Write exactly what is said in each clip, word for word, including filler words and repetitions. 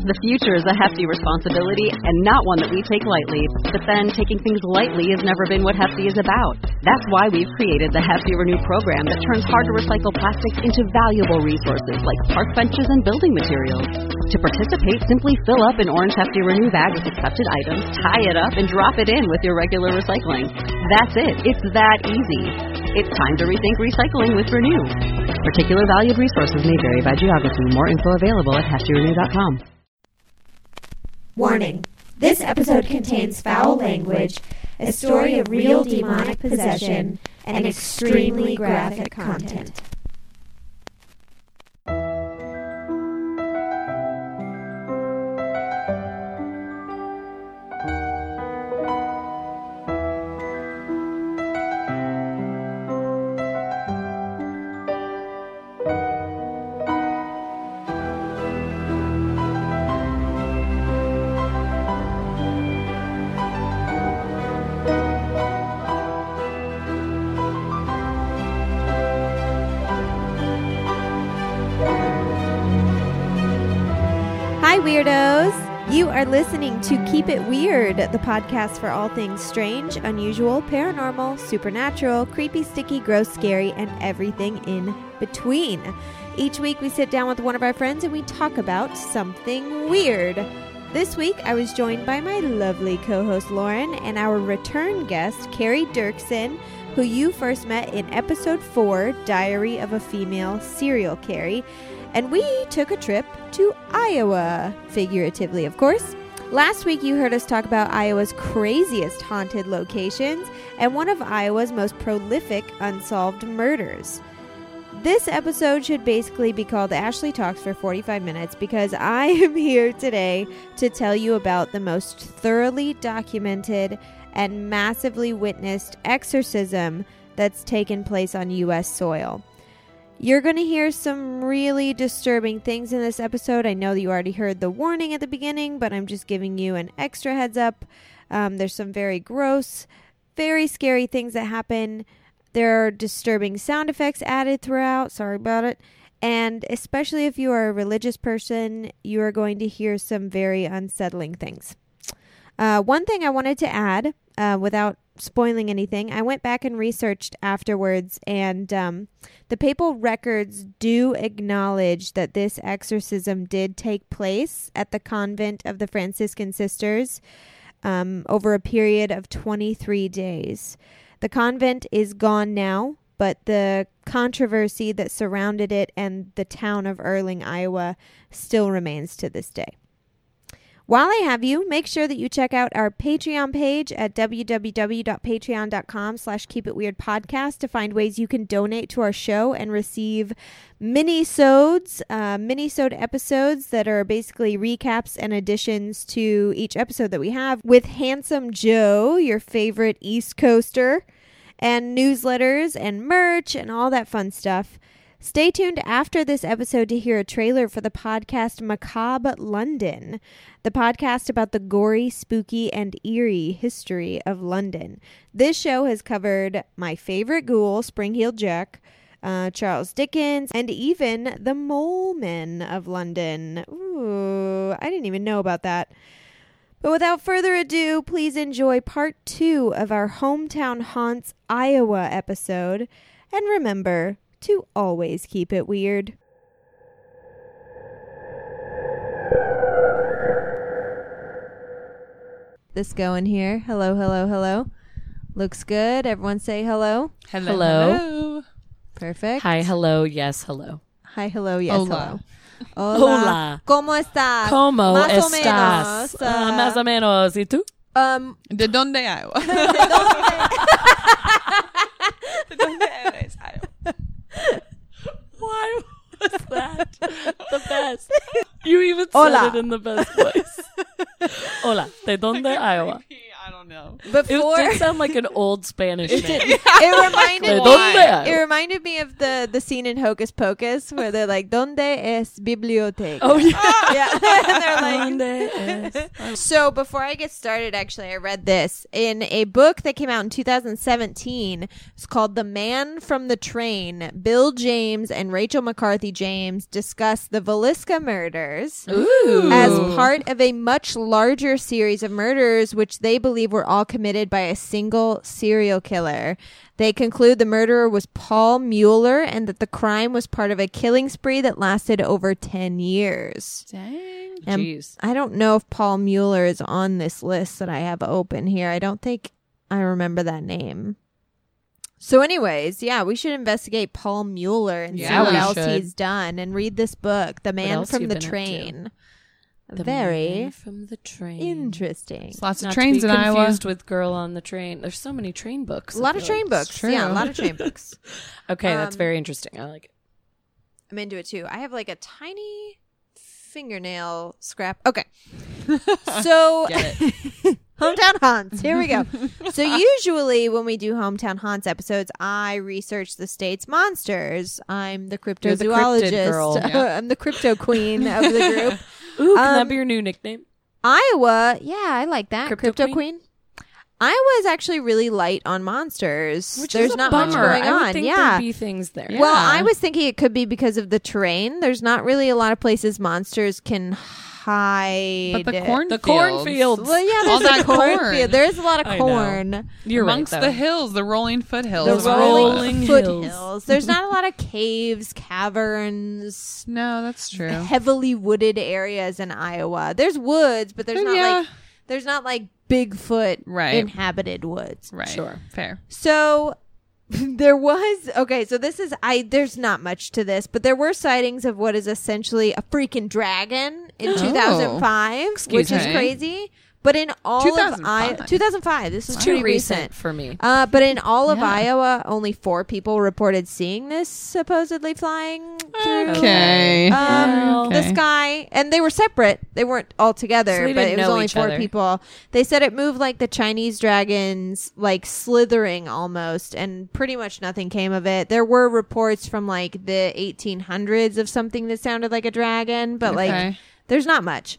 The future is a hefty responsibility and not one that we take lightly. But then, taking things lightly has never been what Hefty is about. That's why we've created the Hefty Renew program that turns hard-to-recycle plastics into valuable resources like park benches and building materials. To participate, simply fill up an orange Hefty Renew bag with accepted items, tie it up, and drop it in with your regular recycling. That's it. It's that easy. It's time to rethink recycling with Renew. Particular valued resources may vary by geography. More info available at hefty renew dot com. Warning. This episode contains foul language, a story of real demonic possession, and extremely graphic content. Hi, weirdos! You are listening to Keep It Weird, the podcast for all things strange, unusual, paranormal, supernatural, creepy, sticky, gross, scary, and everything in between. Each week we sit down with one of our friends and we talk about something weird. This week I was joined by my lovely co-host Lauren and our return guest Carrie Dirksen, who you first met in episode four, Diary of a Female Serial Carrie. And we took a trip to Iowa, figuratively, of course. Last week, you heard us talk about Iowa's craziest haunted locations and one of Iowa's most prolific unsolved murders. This episode should basically be called Ashley Talks for forty-five minutes because I am here today to tell you about the most thoroughly documented and massively witnessed exorcism that's taken place on U S soil. You're going to hear some really disturbing things in this episode. I know that you already heard the warning at the beginning, but I'm just giving you an extra heads up. Um, there's some very gross, very scary things that happen. There are disturbing sound effects added throughout. Sorry about it. And especially if you are a religious person, you are going to hear some very unsettling things. Uh, one thing I wanted to add, uh, without spoiling anything, I went back and researched afterwards, and um, the papal records do acknowledge that this exorcism did take place at the convent of the Franciscan Sisters um, over a period of twenty-three days. The convent is gone now, but the controversy that surrounded it and the town of Erling, Iowa, still remains to this day. While I have you, make sure that you check out our Patreon page at w w w dot patreon dot com slash keep it weird podcast to find ways you can donate to our show and receive mini-sodes, uh, mini-sode episodes that are basically recaps and additions to each episode that we have with Handsome Joe, your favorite East Coaster, and newsletters and merch and all that fun stuff. Stay tuned after this episode to hear a trailer for the podcast Macabre London, the podcast about the gory, spooky, and eerie history of London. This show has covered my favorite ghoul, Spring-Heeled Jack, uh, Charles Dickens, and even the Mole Men of London. Ooh, I didn't even know about that. But without further ado, please enjoy part two of our Hometown Haunts Iowa episode. And remember to always keep it weird. This going here. Hello, hello, hello. Looks good. Everyone say hello. Hello. Hello. Hello. Perfect. Hi, hello, yes, hello. Hi, hello, yes, Hola. hello. Hola. ¿Cómo estás? ¿Cómo Más o estás? menos. Ah, Uh, más o menos. ¿Y tú? um, De donde Iowa? De donde eres Iowa? Why was that the best? You even said Hola. it in the best voice. Hola. ¿De donde, Iowa? I don't know. before It did sound like an old Spanish name. it reminded ¿De me donde, Iowa? it reminded me of the the scene in Hocus Pocus where they're like, ¿Dónde es biblioteca? Oh, yeah. Yeah. And they're like, ¿Dónde es? I So before I get started, actually, I read this in a book that came out in two thousand seventeen. It's called The Man from the Train. Bill James and Rachel McCarthy James discuss the Villisca murders Ooh. as part of a much larger series of murders, which they believe were all committed by a single serial killer. They conclude the murderer was Paul Mueller and that the crime was part of a killing spree that lasted over ten years. Dang. And Jeez. I don't know if Paul Mueller is on this list that I have open here. I don't think I remember that name. So anyways, yeah, we should investigate Paul Mueller and Yeah, see what we else should. he's done and read this book, The Man else from you've the been up to? Train. The Very Man from the Train. interesting. There's lots of Not trains to in be Iowa. confused with Girl on the Train. There's so many train books. A lot I of feel train like. books. true. Yeah, a lot of train books. Okay, that's Um, very interesting. I like it. I'm into it too. I have like a tiny fingernail scrap. Okay. So Get it. Hometown Haunts. Here we go. So usually when we do Hometown Haunts episodes, I research the state's monsters. I'm the You're the cryptid cryptozoologist. girl. Yeah. I'm the crypto queen of the group. Ooh, can Um, that be your new nickname? Iowa, yeah, I like that. Crypto Crypto, queen? queen. Iowa is actually really light on monsters. Which There's is a not bummer. much going I would on. think yeah. there'd be things there. Yeah. Well, I was thinking it could be because of the terrain. There's not really a lot of places monsters can hide. But the cornfields. The cornfields. Well, yeah, All there's that a cornfield. corn. There is a lot of I know. corn. You're amongst right, the though. hills, the rolling foothills. The of rolling Iowa. hills. foothills. There's not a lot of caves, caverns, No, that's true. heavily wooded areas in Iowa. There's woods, but there's But not yeah. like there's not like Bigfoot Right. inhabited woods. Right. Sure. Fair. So there was okay, so this is I there's not much to this, but there were sightings of what is essentially a freaking dragon in Oh. two thousand five, Excuse which is me. crazy. But in all of two thousand five. Iowa, two thousand five, this is Too pretty recent recent. for me. Uh, but in all of Yeah. Iowa, only four people reported seeing this supposedly flying through Okay. um, Okay. the sky, and they were separate. They weren't all together, So they but didn't it was know only each four other. people. They said it moved like the Chinese dragons, like slithering almost, and pretty much nothing came of it. There were reports from like the eighteen hundreds of something that sounded like a dragon, but like Okay. there's not much.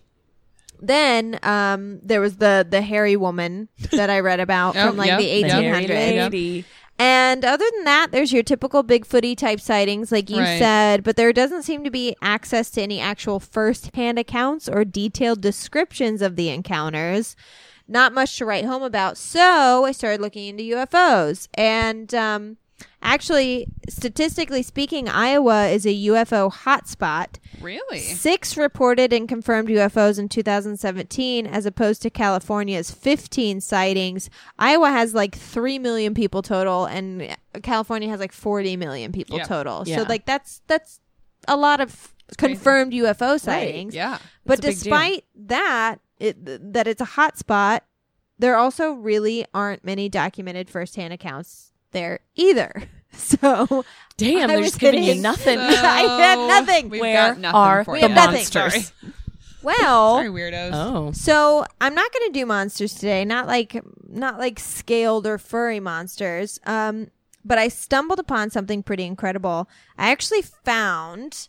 Then um, there was the the hairy woman that I read about Oh, from like yep, the yep. eighteen Hairy hundreds. lady. And other than that, there's your typical Bigfooty type sightings, like you Right. said, but there doesn't seem to be access to any actual first-hand accounts or detailed descriptions of the encounters. Not much to write home about. So I started looking into U F Os. And um, actually, statistically speaking, Iowa is a U F O hotspot. Really? Six reported and confirmed U F Os in two thousand seventeen, as opposed to California's fifteen sightings. Iowa has like three million people total, and California has like forty million people Yeah. total. Yeah. So like that's that's a lot of crazy. confirmed U F O sightings. Yeah. But That's a big deal. despite that, it, that it's a hot spot, there also really aren't many documented firsthand accounts there either. So Damn, I they're was just giving you kidding. nothing. I had nothing. We've Where got nothing are for the you. We have nothing. monsters? Sorry. well, Sorry, weirdos. Oh. so I'm not going to do monsters today, not like not like scaled or furry monsters. Um, but I stumbled upon something pretty incredible. I actually found.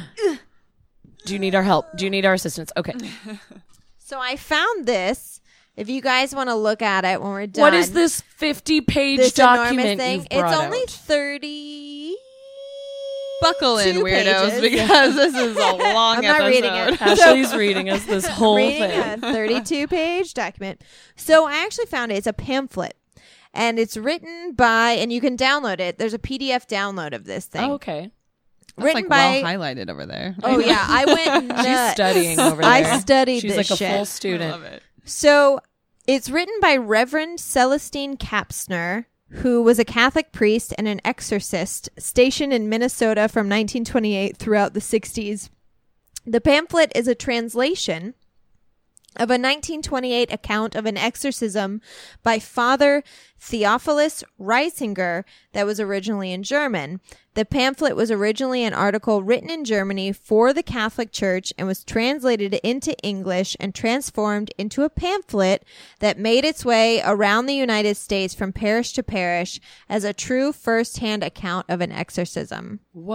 Do you need our help? Do you need our assistance? Okay. So I found this. If you guys want to look at it when we're done, What is this fifty-page this document enormous thing? you've It's brought only out? thirty. Buckle in, two weirdos, pages. because this is a long I'm not episode. reading it. Ashley's reading us this whole reading thing. a thirty-two page document. So I actually found it. It's a pamphlet. And it's written by, and you can download it. There's a P D F download of this thing. Oh, okay. That's written like by. well highlighted over there. Oh yeah, I went. She's nuts. studying over there. I studied She's this like a shit. full I student. love it. So it's written by Reverend Celestine Kapsner, who was a Catholic priest and an exorcist stationed in Minnesota from nineteen twenty-eight throughout the sixties. The pamphlet is a translation of a nineteen twenty-eight account of an exorcism by Father Theophilus Reisinger that was originally in German. The pamphlet was originally an article written in Germany for the Catholic Church and was translated into English and transformed into a pamphlet that made its way around the United States from parish to parish as a true first-hand account of an exorcism. Whoa.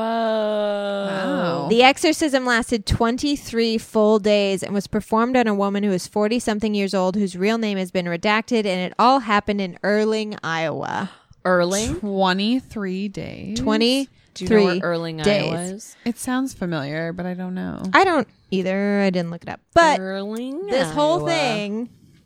Wow. The exorcism lasted twenty-three full days and was performed on a woman who was forty-something years old whose real name has been redacted, and it all happened in Erling, Iowa. Erling? twenty-three days. twenty-three Do you know where Erling, days. Iowa is? It sounds familiar, but I don't know. I don't either. I didn't look it up. But Erling, this whole Iowa. thing,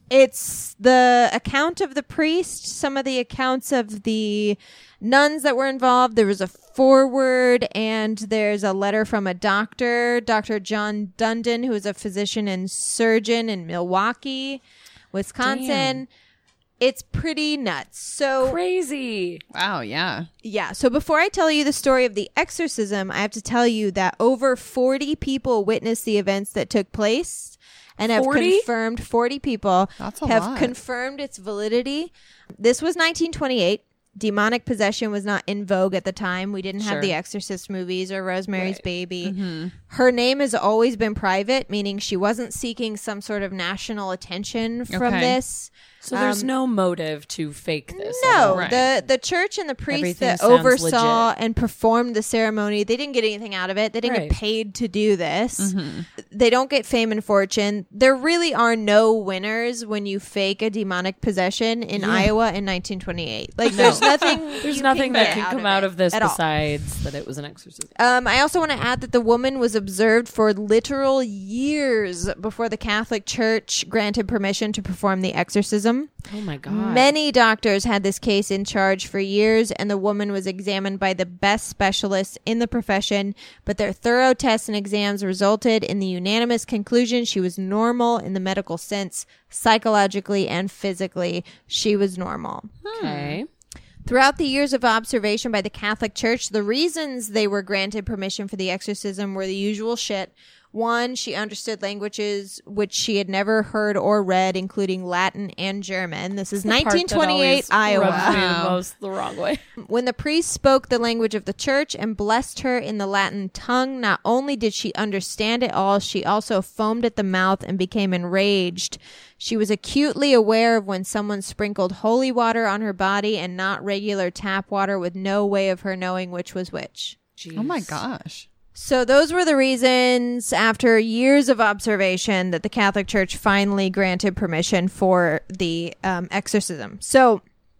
it's the account of the priest, some of the accounts of the nuns that were involved. There was a foreword, and there's a letter from a doctor, Doctor John Dundon, who is a physician and surgeon in Milwaukee, Wisconsin. Damn. It's pretty nuts. So Crazy. Wow, yeah. yeah. So before I tell you the story of the exorcism, I have to tell you that over forty people witnessed the events that took place and have forty? confirmed forty people That's a have lot. confirmed its validity. This was nineteen twenty-eight. Demonic possession was not in vogue at the time. We didn't have Sure. the Exorcist movies or Rosemary's Right. Baby. Mm-hmm. Her name has always been private, meaning she wasn't seeking some sort of national attention from Okay. this. So there's Um, no motive to fake this. at No, all. Right. the the church and the priest Everything that sounds oversaw legit. and performed the ceremony, they didn't get anything out of it. They didn't Right. get paid to do this. Mm-hmm. They don't get fame and fortune. There really are no winners when you fake a demonic possession in Yeah. Iowa in nineteen twenty-eight. Like No. there's nothing There's you nothing can that get can come of out it of this at all. besides that it was an exorcism. Um, I also want to add that the woman was observed for literal years before the Catholic Church granted permission to perform the exorcism. Oh my god. Many doctors had this case in charge for years, and the woman was examined by the best specialists in the profession, but their thorough tests and exams resulted in the unanimous conclusion she was normal in the medical sense, psychologically and physically. She was normal. Okay. Throughout the years of observation by the Catholic Church, the reasons they were granted permission for the exorcism were the usual shit. One, she understood languages which she had never heard or read, including Latin and German. This is The part that nineteen twenty-eight always rubs Iowa. me the Wow. most the wrong way. When the priest spoke the language of the church and blessed her in the Latin tongue, not only did she understand it all, she also foamed at the mouth and became enraged. She was acutely aware of when someone sprinkled holy water on her body and not regular tap water, with no way of her knowing which was which. Oh my Jeez. gosh. So those were the reasons, after years of observation, that the Catholic Church finally granted permission for the um, exorcism. So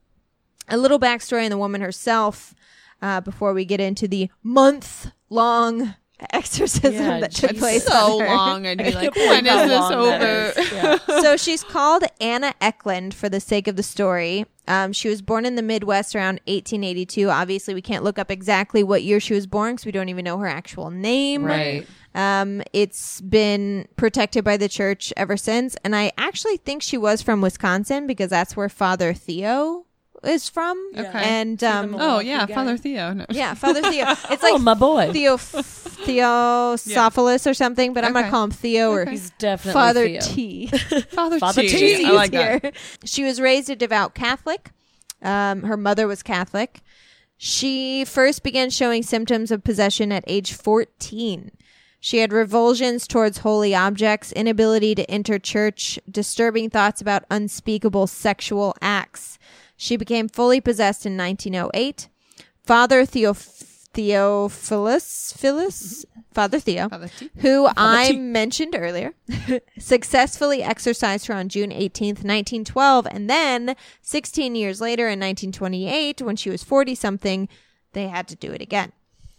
a little backstory on the woman herself uh, before we get into the month-long exorcism Yeah, that took Jesus. place So on her. long. I'd be like, Believe when how is this long over? that is. Yeah. So she's called Anna Eklund for the sake of the story. Um, she was born in the Midwest around eighteen eighty-two. Obviously, we can't look up exactly what year she was born because we don't even know her actual name. Right. Um, it's been protected by the church ever since. And I actually think she was from Wisconsin because that's where Father Theo is from. Yeah. Okay. And, See the um, mo- Oh, Milwaukee yeah, guy. Father Theo. No. yeah, Father Theo. It's like Oh, my boy. Theo, Theosophilus or something, but I'm going to Okay. call him Theo or Okay. He's definitely Father Theo. T. Father, Father T. T. I like that. Here. She was raised a devout Catholic. Um, her mother was Catholic. She first began showing symptoms of possession at age fourteen. She had revulsions towards holy objects, inability to enter church, disturbing thoughts about unspeakable sexual acts. She became fully possessed in nineteen oh eight. Father Theoph- Theophilus, Phyllis, Father Theo, Father T. who I T. mentioned earlier, successfully exorcised her on June eighteenth, nineteen twelve. And then sixteen years later in nineteen twenty-eight, when she was forty-something, they had to do it again.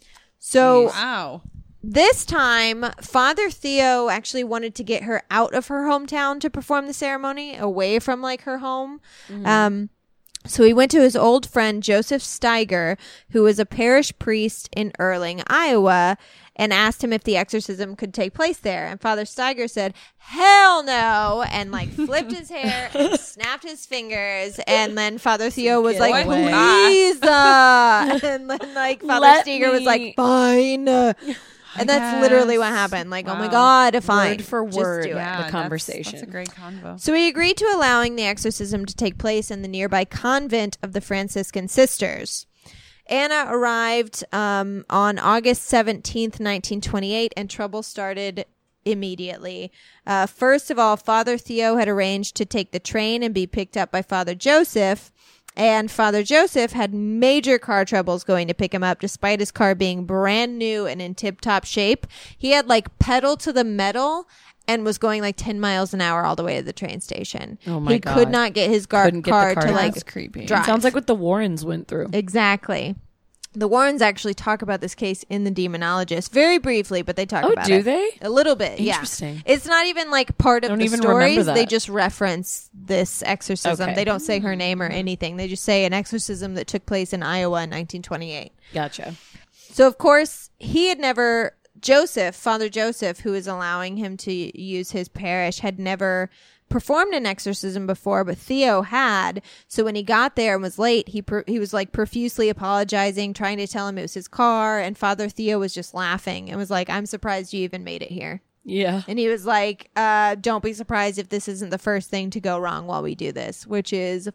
So Wow. this time, Father Theo actually wanted to get her out of her hometown to perform the ceremony, away from like her home. Um, so he went to his old friend Joseph Steiger, who was a parish priest in Erling, Iowa, and asked him if the exorcism could take place there. And Father Steiger said, hell no, and like flipped his hair and snapped his fingers. And then Father Theo was Get like, away. please. Uh, and then like Father Let Steiger was me- like, fine. And that's literally what guess. happened. Like, oh my Wow. God, fine. Word for Just word. do it. Yeah. Yeah, the that's- conversation. That's a great convo. So he agreed to allowing the exorcism to take place in the nearby convent of the Franciscan Sisters. Anna arrived um, on August seventeenth, nineteen twenty-eight, and trouble started immediately. Uh, first of all, Father Theo had arranged to take the train and be picked up by Father Joseph. And Father Joseph had major car troubles going to pick him up, despite his car being brand new and in tip-top shape. He had like pedal to the metal and was going like ten miles an hour all the way to the train station. Oh my he God. could not get his gar- Couldn't get the car, car to to like That's creepy. drive. Sounds like what the Warrens went through. Exactly. The Warrens actually talk about this case in The Demonologist very briefly, but they talk Oh, about do it. they? A little bit, Interesting. yeah. It's not even like part of I don't the even remember stories. that. They just reference this exorcism. Okay. They don't say her name or anything. They just say an exorcism that took place in Iowa in nineteen twenty-eight. Gotcha. So, of course, he had never, Joseph, Father Joseph, who was allowing him to use his parish, had never performed an exorcism before, but Theo had. So when he got there and was late, he pr- he was like profusely apologizing, trying to tell him it was his car, and Father Theo was just laughing and was like, I'm surprised you even made it here. Yeah. And he was like, uh, don't be surprised if this isn't the first thing to go wrong while we do this, which is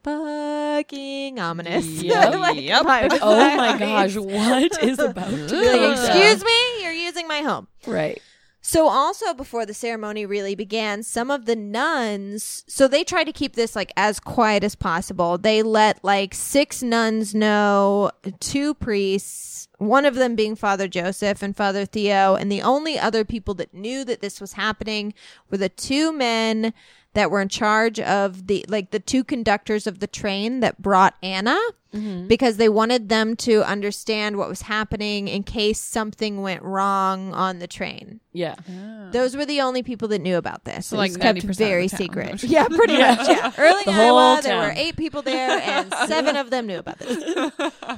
fucking ominous. Yep. Like, Yep. my- Oh my gosh, what is about to Like, go excuse down? me, you're using my home. Right. So also before the ceremony really began, some of the nuns, so they tried to keep this like as quiet as possible. They let like six nuns know, two priests, one of them being Father Joseph and Father Theo, and the only other people that knew that this was happening were the two men that were in charge of the, like the two conductors of the train that brought Anna, because they wanted them to understand what was happening in case something went wrong on the train. Yeah. Those were the only people that knew about this. So, It like, was kept ninety percent of very the town. secret. Yeah, pretty much. Yeah. Early The in whole Iowa, there town. were eight people there, and seven of them knew about this.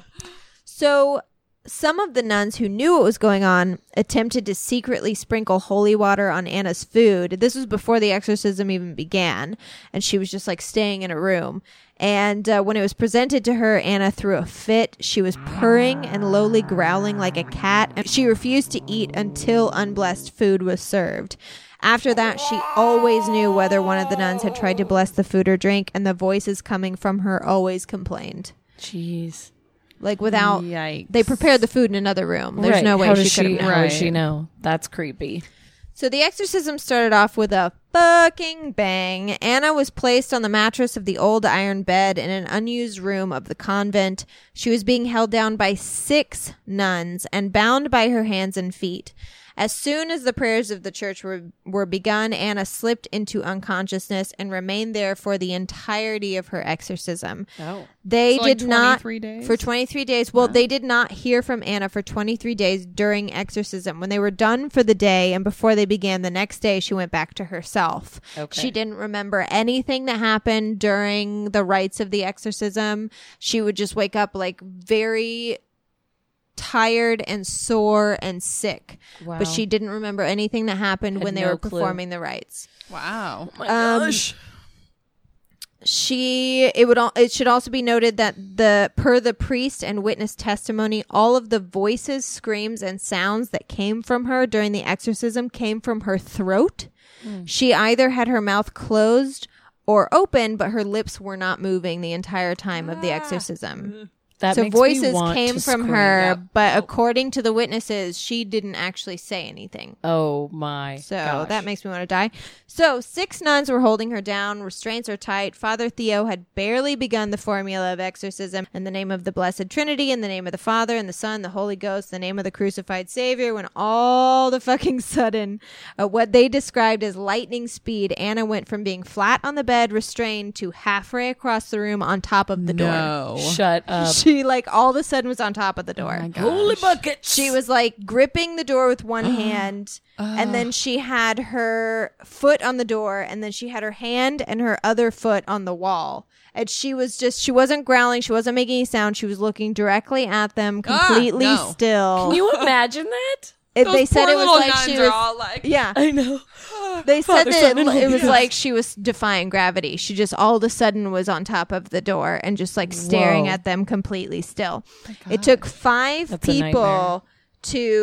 So some of the nuns who knew what was going on attempted to secretly sprinkle holy water on Anna's food. This was before the exorcism even began, and she was just like staying in a room. And uh, when it was presented to her, Anna threw a fit. She was purring and lowly growling like a cat, and she refused to eat until unblessed food was served. After that, she always knew whether one of the nuns had tried to bless the food or drink, and the voices coming from her always complained. Jeez. Like without, Yikes. they prepared the food in another room. There's Right. no way How she does could she, have how known. would she Right. know? That's creepy. So the exorcism started off with a fucking bang. Anna was placed on the mattress of the old iron bed in an unused room of the convent. She was being held down by six nuns and bound by her hands and feet. As soon as the prayers of the church were, were begun, Anna slipped into unconsciousness and remained there for the entirety of her exorcism. Oh. They So, like, did not twenty-three days? for twenty-three days. Well, they did not hear from Anna for twenty-three days during exorcism. When they were done for the day and before they began the next day, she went back to herself. Okay. She didn't remember anything that happened during the rites of the exorcism. She would just wake up like very tired and sore and sick. Wow. But she didn't remember anything that happened Had when they no were clue. performing the rites. Wow. my Um, gosh. She it would al- it should also be noted that the per the priest and witness testimony, all of the voices, screams, and sounds that came from her during the exorcism came from her throat. She either had her mouth closed or open, but her lips were not moving the entire time of the exorcism. That So makes me voices want came to from scream. her, Yep. but according to the witnesses, she didn't actually say anything. Oh my So gosh. that makes me want to die. So six nuns were holding her down. Restraints are tight. Father Theo had barely begun the formula of exorcism. In the name of the Blessed Trinity, in the name of the Father and the Son, the Holy Ghost, the name of the crucified Savior, when all the fucking sudden, uh, what they described as lightning speed, Anna went from being flat on the bed, restrained, to halfway across the room on top of the door. No. Shut up. She, like, all of a sudden was on top of the door. Oh my gosh. Holy buckets. She was like gripping the door with one hand, and then she had her foot on the door, and then she had her hand and her other foot on the wall. And she was just, she wasn't growling, she wasn't making any sound, she was looking directly at them, Ah, completely no. still. Can you imagine that? It- Those they said poor it was little like nuns she are was, all like, yeah. I know. They said Father, that Son, and it, Holy it was Ghost. like she was defying gravity. She just all of a sudden was on top of the door and just like staring Whoa. at them completely still. It took five That's a people nightmare. to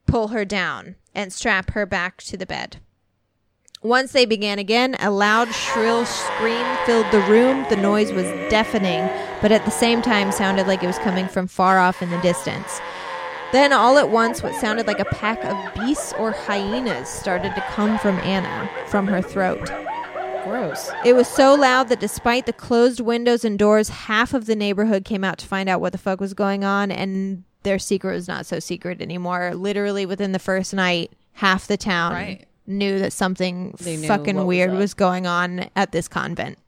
pull her down and strap her back to the bed. Once they began again, a loud, shrill scream filled the room. The noise was deafening, but at the same time sounded like it was coming from far off in the distance. Then, all at once, what sounded like a pack of beasts or hyenas started to come from Anna, from her throat. Gross. It was so loud that despite the closed windows and doors, half of the neighborhood came out to find out what the fuck was going on, and their secret was not so secret anymore. Literally, within the first night, half the town Right. knew that something They knew fucking what was weird up. was going on at this convent.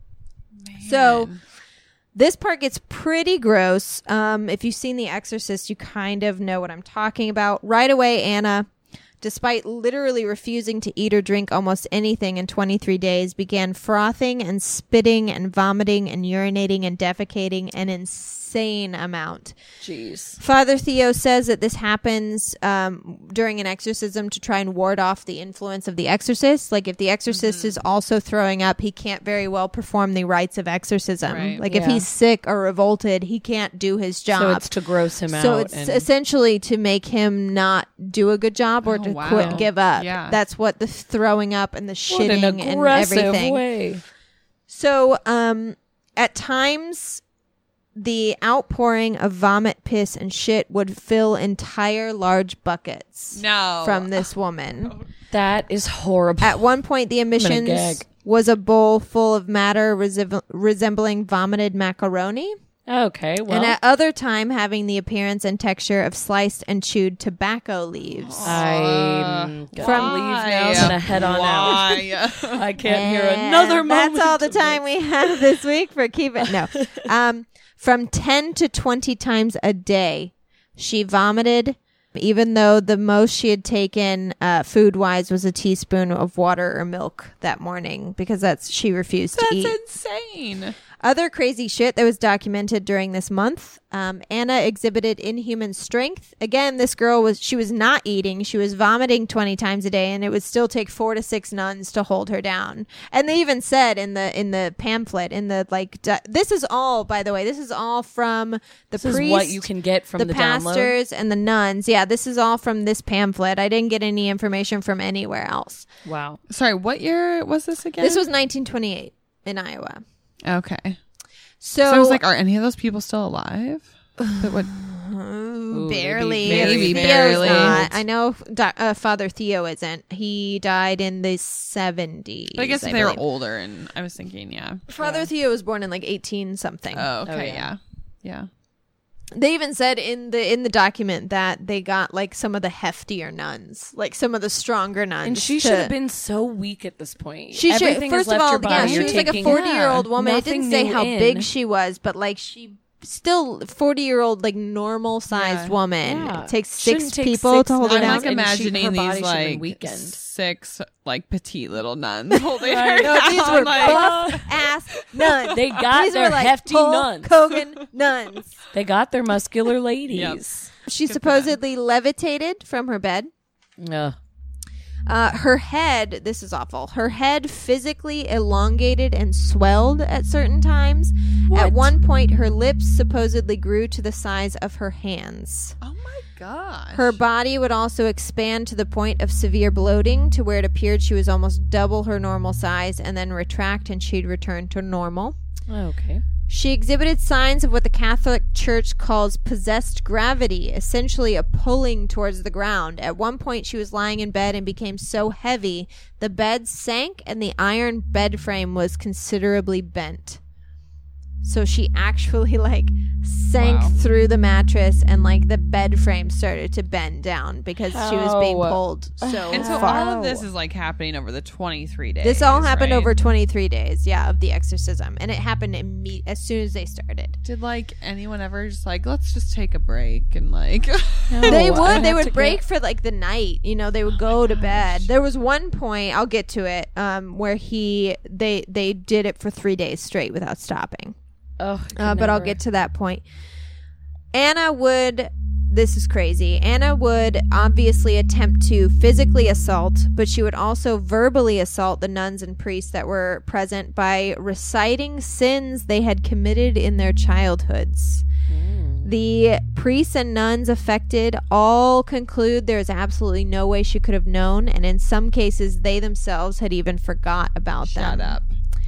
So this part gets pretty gross. Um, if you've seen The Exorcist, you kind of know what I'm talking about. Right away, Anna, despite literally refusing to eat or drink almost anything in twenty-three days, began frothing and spitting and vomiting and urinating and defecating an insane amount. Jeez. Father Theo says that this happens um, during an exorcism to try and ward off the influence of the exorcist. Like, if the exorcist Mm-hmm. is also throwing up, he can't very well perform the rites of exorcism. Right. Like, if Yeah. he's sick or revolted, he can't do his job. So it's to gross him out. So it's and- essentially to make him not do a good job or Oh, to wow. quit, give up. Yeah. That's what the throwing up and the what an shitting and aggressive everything. way. So, um, at times, the outpouring of vomit, piss, and shit would fill entire large buckets No. from this woman. That is horrible. At one point, the emissions gag. was a bowl full of matter resem- resembling vomited macaroni, Okay, well, and at other time having the appearance and texture of sliced and chewed tobacco leaves. I'm gonna From- leave now. I'm gonna head on out. Why? I can't hear And another moment. That's all the of time we have this week for keep it. No, um, from ten to twenty times a day, she vomited. Even though the most she had taken, uh, food wise, was a teaspoon of water or milk that morning, because that's she refused to eat. That's insane. Other crazy shit that was documented during this month. Um, Anna exhibited inhuman strength. Again, this girl was, she was not eating. She was vomiting twenty times a day, and it would still take four to six nuns to hold her down. And they even said in the, in the pamphlet, in the, like, di- this is all, by the way, this is all from the This priest, is what you can get from the, the, download. pastors, and the nuns. Yeah, this is all from this pamphlet. I didn't get any information from anywhere else. Wow. Sorry, what year was this again? This was nineteen twenty-eight in Iowa. okay. So, So I was like, are any of those people still alive? That would, Ooh, Ooh, barely. maybe- maybe Theo's barely. not. I know Do- uh, Father Theo isn't. He died in the seventies. but I guess if I they were believe. older, and I was thinking, yeah. Father Theo was born in like eighteen something. Oh, okay, Oh, yeah. yeah. yeah. They even said in the in the document that they got like some of the heftier nuns, like some of the stronger nuns. And she to- should have been so weak at this point. She should. Everything has First of left all, your body. yeah, she You're was like a taking- forty-year-old Yeah, woman. It didn't nothing say new how in. big she was, but like she still forty-year-old, like normal-sized Yeah. woman. Yeah. It takes Shouldn't six take people six to hold her I'm nuns down. like and she- imagining her body these should have been like weakened. six like petite little nuns holding I her know, down. These were like, buff ass nuns. They got These their were like hefty Hulk nuns. Hogan nuns. They got their muscular ladies. She Good for them. supposedly levitated from her bed. Ugh. Uh, her head, this is awful. Her head physically elongated and swelled at certain times. At What? one point, her lips supposedly grew to the size of her hands. oh my gosh. Her body would also expand to the point of severe bloating, to where it appeared she was almost double her normal size, and then retract and she'd return to normal. Okay. She exhibited signs of what the Catholic Church calls possessed gravity, essentially a pulling towards the ground. At one point, she was lying in bed and became so heavy, the bed sank and the iron bed frame was considerably bent. So she actually like sank Wow. through the mattress, and like the bed frame started to bend down because she was being How? pulled so and so far. all of this is like happening over the twenty-three days. This all happened right? over twenty-three days, yeah, of the exorcism, and it happened imme- as soon as they started. Did like anyone ever just like, let's just take a break and like They No, I would. They have would to break get- for like the night. You know, they would go to bed. There was one point, I'll get to it, um, where he they they did it for three days straight without stopping. Oh, Uh, but I'll get to that point. Anna would. This is crazy. Anna would obviously attempt to physically assault, but she would also verbally assault the nuns and priests that were present by reciting sins they had committed in their childhoods. The priests and nuns affected all conclude there is absolutely no way she could have known, and in some cases they themselves had even forgot about them. Shut up.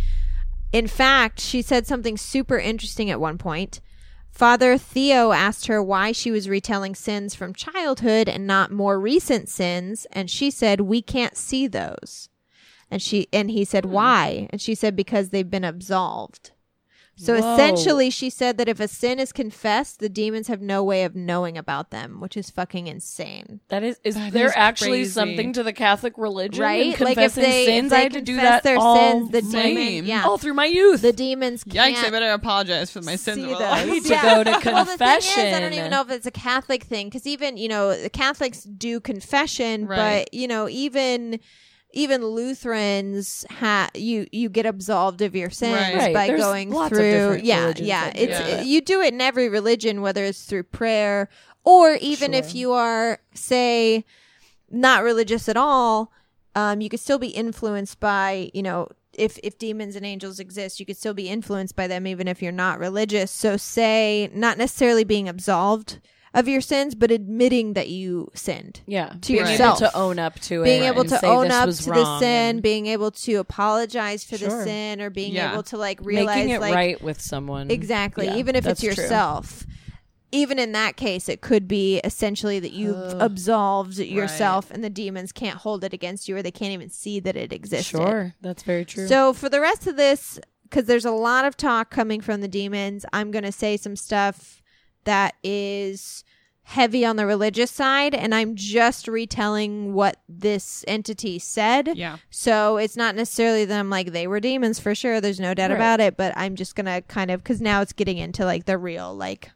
In fact, she said something super interesting at one point. Father Theo asked her why she was retelling sins from childhood and not more recent sins, and she said, "We can't see those." And she and he said, "Why?" And she said, "Because they've been absolved." So Whoa. essentially, she said that if a sin is confessed, the demons have no way of knowing about them, which is fucking insane. That is, is That there is actually crazy. something to the Catholic religion? Right? In Like if confessing they, sins, if they I had to do confess that their all sins, the Same. demon, yeah, all through my youth. the demons can't Yikes, I better apologize for my sins. see of my those. life. need to go to Well, the thing is, I don't confession. even know if it's a Catholic thing, because even, you know, the Catholics do confession, Right. but, you know, even even Lutherans ha you you get absolved of your sins Right. Right. by There's going lots of through different yeah religions yeah that do it's that. you do it in every religion, whether it's through prayer or even Sure. if you are, say, not religious at all, um you could still be influenced by, you know, if if demons and angels exist, you could still be influenced by them even if you're not religious. So say, not necessarily being absolved of your sins, but admitting that you sinned. yeah, to being yourself. able to own up to it, Being able and to say own this up was to the wrong sin, and being able to apologize for the Sure. sin, or being Yeah. able to like realize making it like right with someone. exactly, Yeah, even if it's that's true. yourself. Even in that case, it could be essentially that you've Ugh. absolved yourself, and the demons can't hold it against you, or they can't even see that it existed. Sure, that's very true. So for the rest of this, because there's a lot of talk coming from the demons, I'm going to say some stuff that is heavy on the religious side, and I'm just retelling what this entity said. Yeah. So it's not necessarily that I'm like, they were demons for sure, there's no doubt Right. about it, but I'm just going to kind of, because now it's getting into like the real like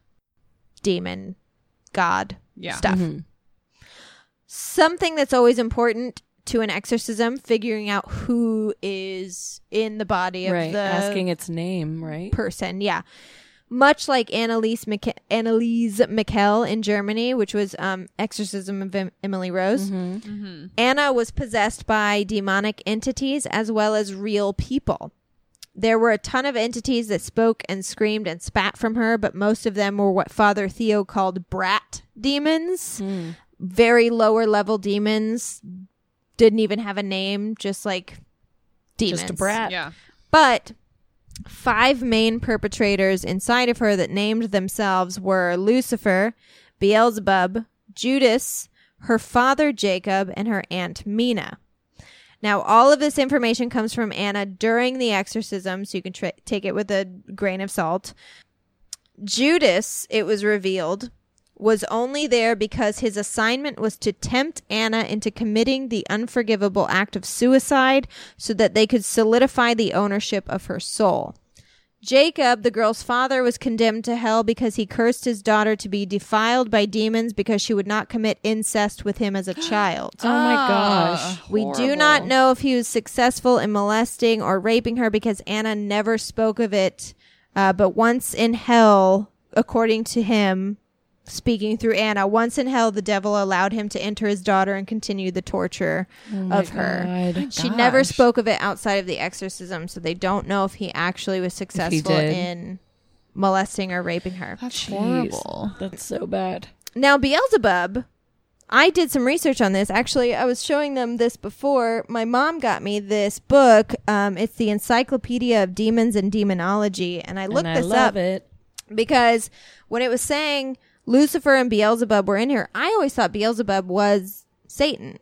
demon god Yeah. stuff. Mhm. Something that's always important to an exorcism, figuring out who is in the body of right, the asking its name, right? person. Yeah. Much like Anneliese, Micha- Anneliese Michel in Germany, which was um, Exorcism of em- Emily Rose. Mm-hmm. Mm-hmm. Anna was possessed by demonic entities as well as real people. There were a ton of entities that spoke and screamed and spat from her, but most of them were what Father Theo called brat demons. Mm. Very lower level demons. Didn't even have a name, just like demons. Just a brat. Yeah. But five main perpetrators inside of her that named themselves were Lucifer, Beelzebub, Judas, her father Jacob, and her aunt Mina. Now, all of this information comes from Anna during the exorcism, so you can tra- take it with a grain of salt. Judas, it was revealed, was only there because his assignment was to tempt Anna into committing the unforgivable act of suicide so that they could solidify the ownership of her soul. Jacob, the girl's father, was condemned to hell because he cursed his daughter to be defiled by demons because she would not commit incest with him as a child. Oh my Ah, gosh. We do not know if he was successful in molesting or raping her because Anna never spoke of it. Uh, but once in hell, according to him, speaking through Anna, once in hell, the devil allowed him to enter his daughter and continue the torture Oh of her. God. She never Gosh. spoke of it outside of the exorcism, so they don't know if he actually was successful did. in molesting or raping her. That's Jeez. horrible. That's so bad. Now, Beelzebub, I did some research on this. Actually, I was showing them this before. My mom got me this book. Um, it's the Encyclopedia of Demons and Demonology, and I looked and I this love up it. because when it was saying Lucifer and Beelzebub were in here, I always thought Beelzebub was Satan,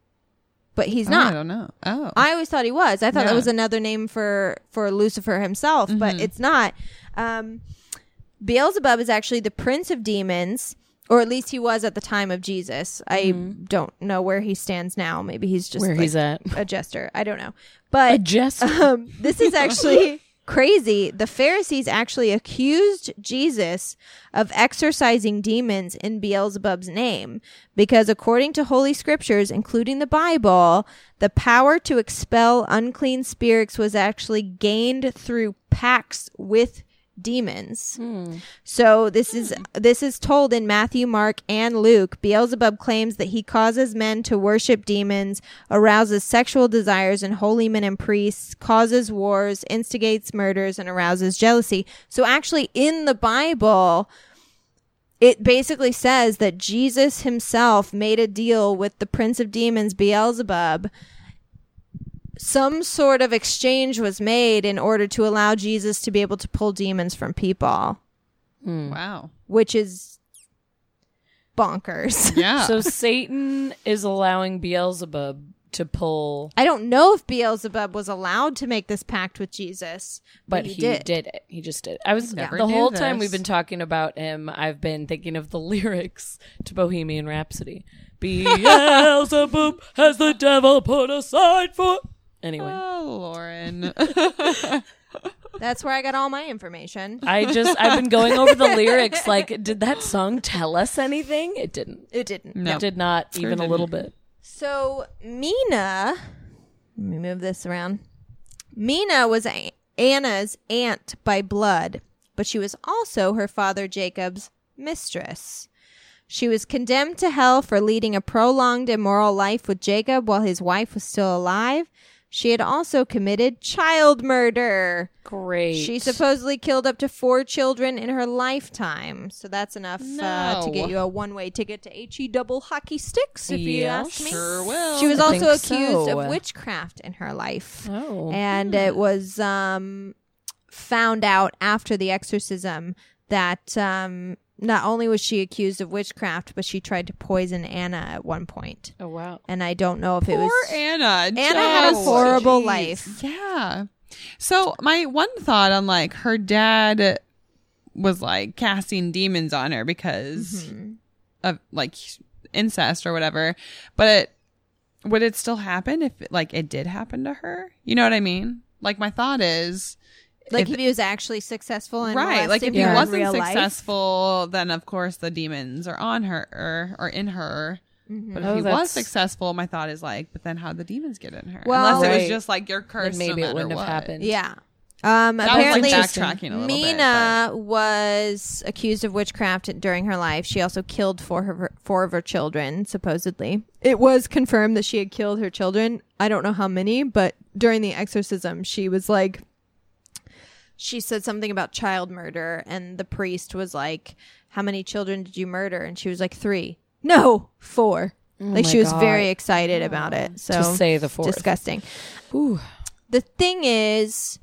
but he's Oh, not. I don't know. Oh. I always thought he was. I thought that Yeah. was another name for for Lucifer himself, but Mhm. it's not. Um, Beelzebub is actually the prince of demons, or at least he was at the time of Jesus. I don't know where he stands now. Maybe he's just Where like he's at. a jester. I don't know. A But jester. um, this is actually crazy. The Pharisees actually accused Jesus of exorcising demons in Beelzebub's name because according to Holy Scriptures, including the Bible, the power to expel unclean spirits was actually gained through pacts with demons. Hmm. So this is this is told in Matthew, Mark, and Luke. Beelzebub claims that he causes men to worship demons, arouses sexual desires in holy men and priests, causes wars, instigates murders, and arouses jealousy. So actually in the Bible, it basically says that Jesus himself made a deal with the prince of demons, Beelzebub. Some sort of exchange was made in order to allow Jesus to be able to pull demons from people. Hmm. Wow. Which is bonkers. Yeah. So Satan is allowing Beelzebub to pull, I don't know if Beelzebub was allowed to make this pact with Jesus, but, but he, he did. did it. He just did. I was Never the knew whole time this. we've been talking about him. I've been thinking of the lyrics to Bohemian Rhapsody. Beelzebub has the devil put aside for. Anyway, Oh, Lauren. That's where I got all my information. I just I've been going over the lyrics. Like, did that song tell us anything? It didn't. It didn't. No. It did not Sure even a didn't. little bit. So Mina, let me move this around. Mina was a- Anna's aunt by blood, but she was also her father Jacob's mistress. She was condemned to hell for leading a prolonged immoral life with Jacob while his wife was still alive. She had also committed child murder. Great. She supposedly killed up to four children in her lifetime. So that's enough uh, to No. get you a one-way ticket to H E double hockey sticks, if you Yeah, ask me. Sure will. She was I also think accused so. of witchcraft in her life. Oh. And it was um, found out after the exorcism that um, not only was she accused of witchcraft, but she tried to poison Anna at one point. Oh wow. And I don't know if it Poor was... Anna. Anna had a Jeez. horrible Jeez. life. Yeah. So my one thought on like her dad was like casting demons on her because Mm-hmm. of like incest or whatever. But it, would it still happen if like it did happen to her? You know what I mean? Like my thought is Like if- if he was actually successful in right. Like if molesting he her in wasn't real life. successful, then of course the demons are on her or, or in her. Mm-hmm. But if Oh, he was that's- successful, my thought is like, but then how'd the demons get in her? Well- Unless it was Right. just like you're Then cursed. maybe no it wouldn't matter have what. happened. Yeah. Um, That apparently, was like backtracking a little Mina was accused of witchcraft during her life. She also killed four of her, four of her children, supposedly. It was confirmed that she had killed her children. I don't know how many, but during the exorcism, she was like, she said something about child murder, and the priest was like, how many children did you murder? And she was like, three. No, four. like my she was God. very excited about it. So To say the fourth. disgusting. Ooh. The thing is,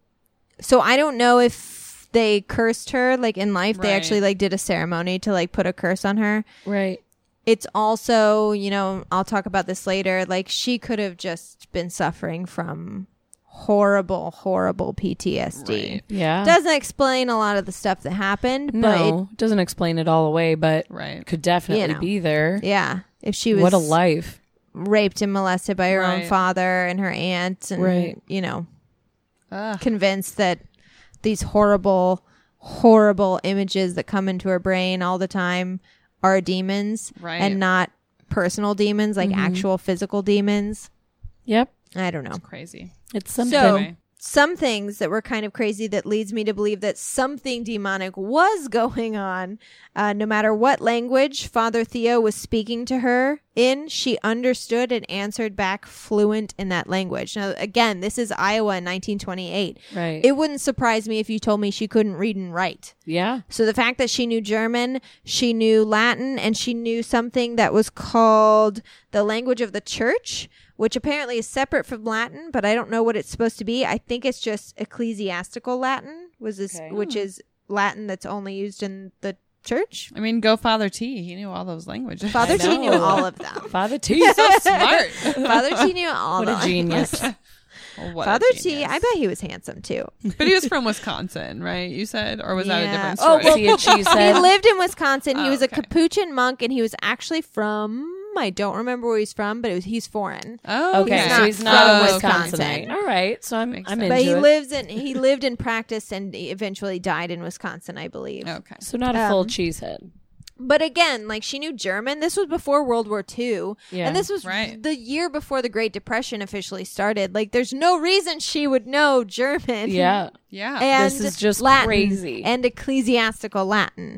so I don't know if they cursed her like in life. They Right. actually like did a ceremony to like put a curse on her. Right. It's also, you know, I'll talk about this later. Like she could have just been suffering from horrible, horrible P T S D. Right. Yeah. Doesn't explain a lot of the stuff that happened, but no, it doesn't explain it all away, but Right. could definitely You know. be there. it, yeah, if she was What a life. raped and molested by her own Right. father and her aunt, and Right. you know, Ugh. convinced that these horrible, horrible images that come into her brain all the time are demons Right. and not personal demons, like actual physical demons. Yep. I don't know. Crazy. It's something. So, Anyway. some things that were kind of crazy that leads me to believe that something demonic was going on. Uh, no matter what language Father Theo was speaking to her in, she understood and answered back fluent in that language. Now, again, this is Iowa in nineteen twenty-eight. right. It wouldn't surprise me if you told me she couldn't read and write. yeah. So the fact that she knew German, she knew Latin, and she knew something that was called the language of the church, which apparently is separate from Latin, but I don't know what it's supposed to be. I think it's just ecclesiastical Latin, was this, Okay. which is Latin that's only used in the church. I mean, go Father T. He knew all those languages. Father I T knew know. all of them. Father T. so smart. Father T knew all What of a them. genius. What a Father T, genius. I bet he was handsome too. But he was from Wisconsin, right? You said, or was that a Yeah. different Oh, story? well, See what she He said? lived in Wisconsin. He Oh, was okay. a Capuchin monk, and he was actually from, I don't remember where he's from, but it was, he's foreign. oh, Okay, He's so not he's not a from Wisconsinite. Wisconsin. All right, so I'm Makes I'm sense. into But he it. lives in he lived in practice and he eventually died in Wisconsin, I believe. Okay. so not a full Um, cheesehead. But again, like she knew German. This was before World War Two. Yeah. And this was Right. the year before the Great Depression officially started. Like there's no reason she would know German. Yeah. Yeah. And This is just Latin crazy. and ecclesiastical Latin.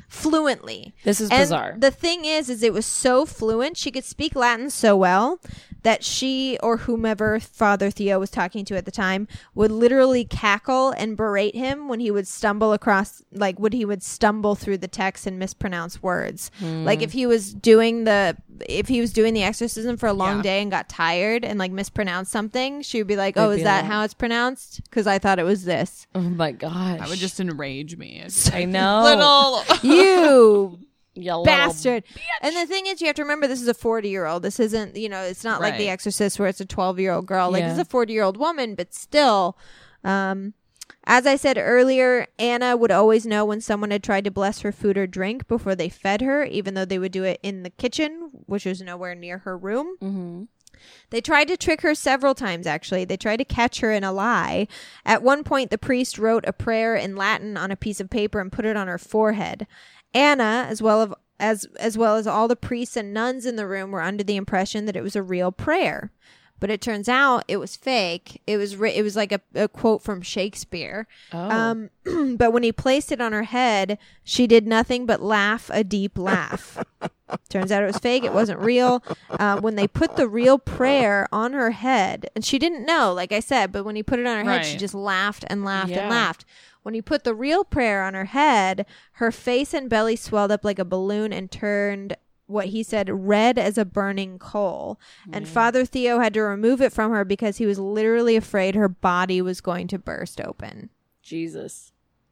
fluently. This is And bizarre. the thing is, is it was so fluent. She could speak Latin so well that she or whomever Father Theo was talking to at the time would literally cackle and berate him when he would stumble across, like when he would stumble through the text and mispronounce words. Hmm. Like if he was doing the, if he was doing the exorcism for a long Yeah. day and got tired and like mispronounced something, she would be like, "Oh, They'd is be that like- how it's pronounced? Because I thought it was this." Oh my gosh. That would just enrage me. It's I know. little. You You little bastard. And the thing is, you have to remember this is a forty year old. This isn't, you know, it's not like The Right. Exorcist where it's a twelve year old girl. Like, Yeah. this is a forty year old woman, but still, um, as I said earlier, Anna would always know when someone had tried to bless her food or drink before they fed her, even though they would do it in the kitchen, which was nowhere near her room. Mm-hmm. They tried to trick her several times, actually. They tried to catch her in a lie. At one point, the priest wrote a prayer in Latin on a piece of paper and put it on her forehead. Anna, as well as as as well as all the priests and nuns in the room, were under the impression that it was a real prayer. But it turns out it was fake. It was ri- it was like a, a quote from Shakespeare. Oh. Um, but when he placed it on her head, she did nothing but laugh a deep laugh. Turns out it was fake. It wasn't real. Uh, when they put the real prayer on her head, and she didn't know, like I said, but when he put it on her head, she Right. just laughed and laughed Yeah. and laughed. When he put the real prayer on her head, her face and belly swelled up like a balloon and turned, what he said, red as a burning coal. And Father Theo had to remove it from her because he was literally afraid her body was going to burst open. Jesus.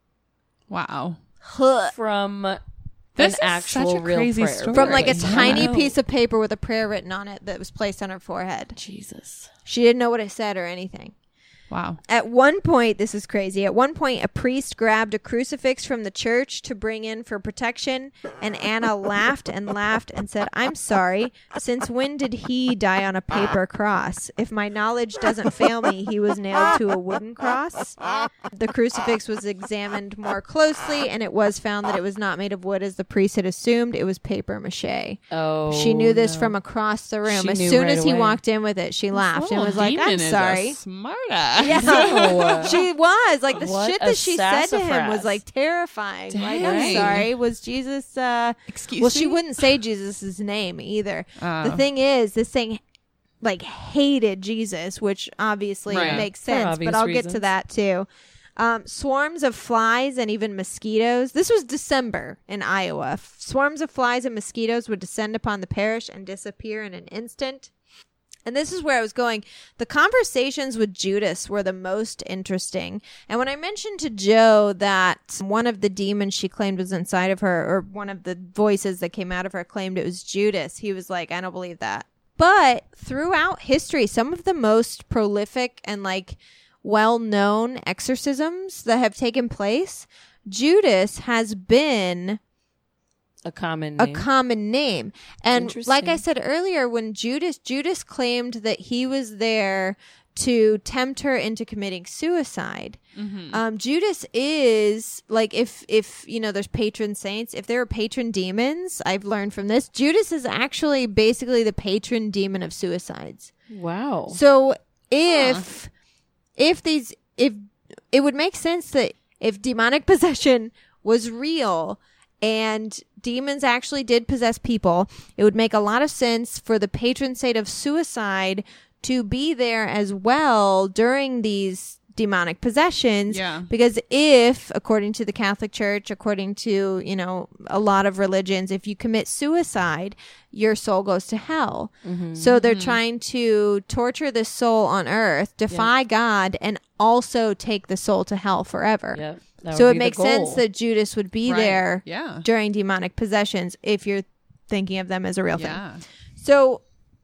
Wow. From This an is actual such a real crazy prayer. story. From like a Yeah. tiny Wow. piece of paper with a prayer written on it that was placed on her forehead. Jesus. She didn't know what it said or anything. Wow. At one point, this is crazy. At one point, a priest grabbed a crucifix from the church to bring in for protection, and Anna laughed and laughed and said, "I'm sorry. Since when did he die on a paper cross? If my knowledge doesn't fail me, he was nailed to a wooden cross." The crucifix was examined more closely, and it was found that it was not made of wood as the priest had assumed. It was paper mache. Oh. She knew this no. from across the room. She as knew soon right as he away. walked in with it, she laughed and Little was like, demon "I'm is a sorry." smartass. Yeah. No. She was like the What shit a that she said to him sassafras. was like terrifying. Like, I'm Dang. sorry, was Jesus? Uh, Excuse well, me. she wouldn't say Jesus's name either. Oh. The thing is, this thing like hated Jesus, which obviously Right. makes For sense. obvious But I'll get to reasons. that too. Um, swarms of flies and even mosquitoes. This was December in Iowa. F- Swarms of flies and mosquitoes would descend upon the parish and disappear in an instant. And this is where I was going. The conversations with Judas were the most interesting. And when I mentioned to Joe that one of the demons she claimed was inside of her, or one of the voices that came out of her claimed it was Judas, he was like, "I don't believe that." But throughout history, some of the most prolific and like well-known exorcisms that have taken place, Judas has been A common a name. common name. And like I Interesting. said earlier, when Judas Judas claimed that he was there to tempt her into committing suicide. Mm-hmm. Um, Judas is like, if if you know, there's patron saints. If there are patron demons, I've learned from this, Judas is actually basically the patron demon of suicides. Wow. So if if these if it would make sense that if demonic possession was real and demons actually did possess people, it would make a lot of sense for the patron saint of suicide to be there as well during these demonic possessions. Yeah. Because if, according to the Catholic Church, according to, you know, a lot of religions, if you commit suicide, your soul goes to hell. So they're trying to torture the soul on earth, defy God, and also take the soul to hell forever. Yep. That So would it be the makes sense goal. that Judas would be Right. there Yeah. during demonic possessions if you're thinking of them as a real thing. Yeah. So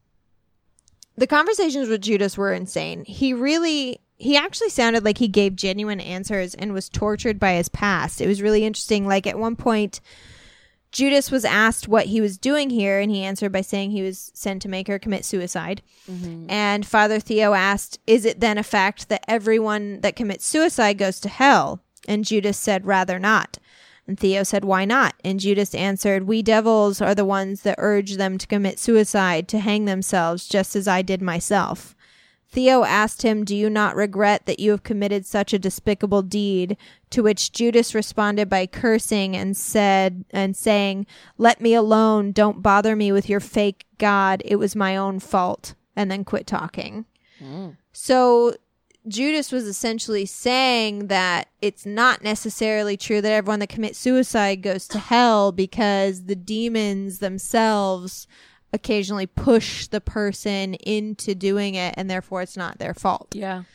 the conversations with Judas were insane. He really, he actually sounded like he gave genuine answers and was tortured by his past. It was really interesting. Like at one point, Judas was asked what he was doing here, and he answered by saying he was sent to make her commit suicide. And Father Theo asked, "Is it then a fact that everyone that commits suicide goes to hell?" And Judas said, "Rather not." And Theo said, "Why not?" And Judas answered, "We devils are the ones that urge them to commit suicide, to hang themselves, just as I did myself." Theo asked him, "Do you not regret that you have committed such a despicable deed?" To which Judas responded by cursing and said and saying, "Let me alone. Don't bother me with your fake God. It was my own fault." And then quit talking. Mm. So Judas was essentially saying that it's not necessarily true that everyone that commits suicide goes to hell, because the demons themselves occasionally push the person into doing it, and therefore it's not their fault. Yeah.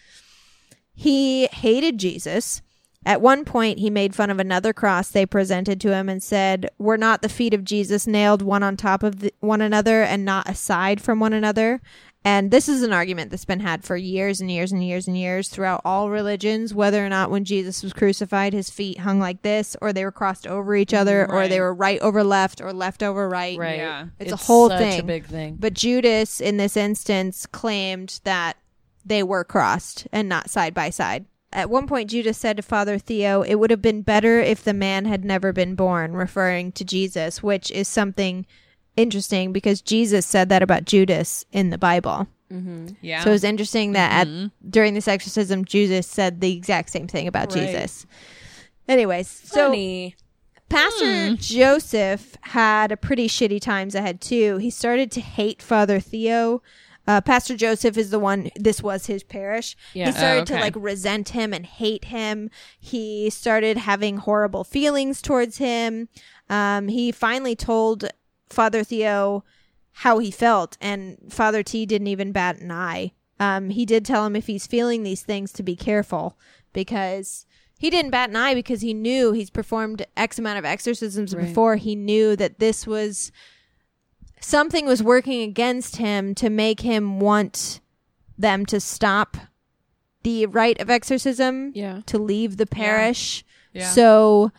He hated Jesus. At one point, he made fun of another cross they presented to him and said, "Were not the feet of Jesus nailed one on top of the, one another and not aside from one another?" And this is an argument that's been had for years and years and years and years throughout all religions, whether or not when Jesus was crucified, his feet hung like this, or they were crossed over each other, right. or they were right over left, or left over right. Right. Yeah. It's, It's a whole such thing. a big thing. But Judas, in this instance, claimed that they were crossed and not side by side. At one point, Judas said to Father Theo, "It would have been better if the man had never been born," referring to Jesus, which is something interesting because Jesus said that about Judas in the Bible. Mm-hmm. Yeah. So it was interesting that Mhm. at, during this exorcism, Judas said the exact same thing about Right. Jesus. Anyways, so Funny. Pastor Joseph had a pretty shitty times ahead too. He started to hate Father Theo. Uh, Pastor Joseph is the one, this was his parish. Yeah. He started Oh, okay. to like resent him and hate him. He started having horrible feelings towards him. Um, he finally told Father Theo how he felt, and Father T didn't even bat an eye. Um, he did tell him if he's feeling these things to be careful, because he didn't bat an eye because he knew he's performed X amount of exorcisms Right. before. He knew that this was something was working against him to make him want them to stop the rite of exorcism, Yeah. to leave the parish. Yeah. So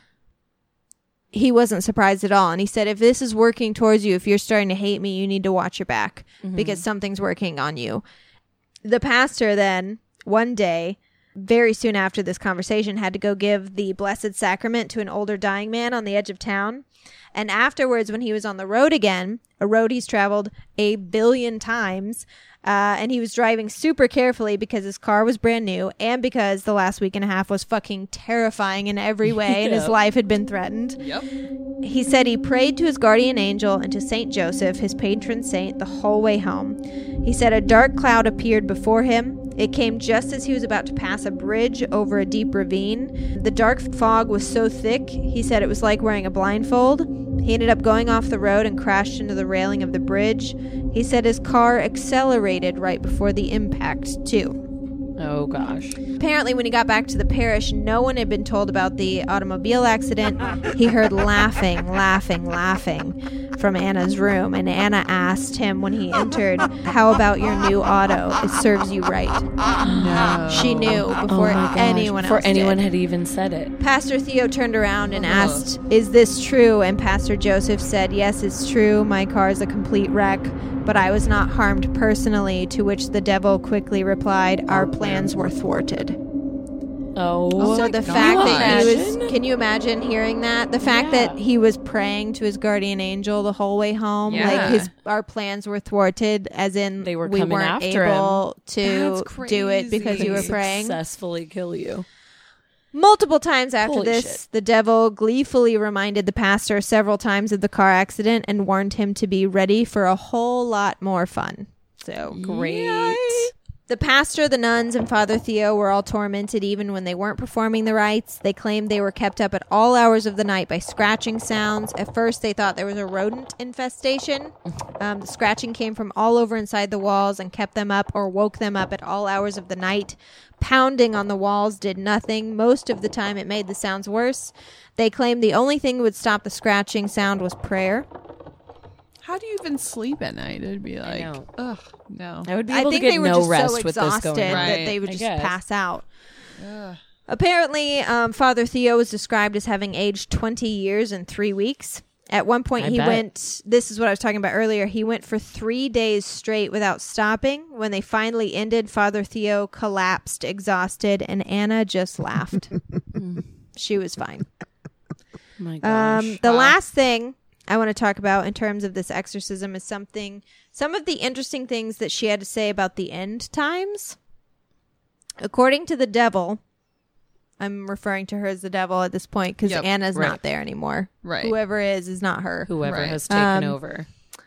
he wasn't surprised at all. And he said, if this is working towards you, if you're starting to hate me, you need to watch your back Mm-hmm. because something's working on you. The pastor then, one day, very soon after this conversation, had to go give the Blessed Sacrament to an older dying man on the edge of town. And afterwards, when he was on the road again, a road he's traveled a billion times, uh, and he was driving super carefully because his car was brand new and because the last week and a half was fucking terrifying in every way and his Yep. life had been threatened. Yep. He said he prayed to his guardian angel and to Saint Joseph, his patron saint, the whole way home. He said a dark cloud appeared before him. It came just as he was about to pass a bridge over a deep ravine. The dark fog was so thick, he said it was like wearing a blindfold. He ended up going off the road and crashed into the railing of the bridge. He said his car accelerated right before the impact, too. Oh, gosh. Apparently, when he got back to the parish, no one had been told about the automobile accident. He heard laughing, laughing, laughing from Anna's room, and Anna asked him when he entered, "How about your new auto? It serves you right." No. She knew before oh my gosh. anyone Before else anyone did. had even said it. Pastor Theo turned around and asked, "Is this true?" And Pastor Joseph said, "Yes, it's true. My car is a complete wreck, but I was not harmed personally," to which the devil quickly replied, "Our plans were thwarted." Oh, So my the God. fact that he was, Imagine. can you imagine hearing that? The fact Yeah. that he was praying to his guardian angel the whole way home, Yeah. like his, our plans were thwarted, as in They were we coming weren't after able to That's do it because crazy. you were Could praying. successfully kill you. Multiple times after Holy this, shit. the devil gleefully reminded the pastor several times of the car accident and warned him to be ready for a whole lot more fun. So Great. the pastor, the nuns, and Father Theo were all tormented even when they weren't performing the rites. They claimed they were kept up at all hours of the night by scratching sounds. At first, they thought there was a rodent infestation. Um, the scratching came from all over inside the walls and kept them up or woke them up at all hours of the night. Pounding on the walls did nothing. Most of the time, it made the sounds worse. They claimed the only thing that would stop the scratching sound was prayer. How do you even sleep at night? It'd be like, know. ugh, no. I would be I able think to get they were no just rest so with this exhausted going on. Right. that they would I just guess. pass out. Ugh. Apparently, um, Father Theo was described as having aged twenty years and three weeks. At one point, I he bet. went, this is what I was talking about earlier, he went for three days straight without stopping. When they finally ended, Father Theo collapsed, exhausted, and Anna just laughed. She was fine. My gosh. Um, the Wow. last thing I want to talk about in terms of this exorcism is something, some of the interesting things that she had to say about the end times. According to the devil, I'm referring to her as the devil at this point because Yep, Anna's right. not there anymore. Right. Whoever is is not her. Whoever Right. has taken Um, over.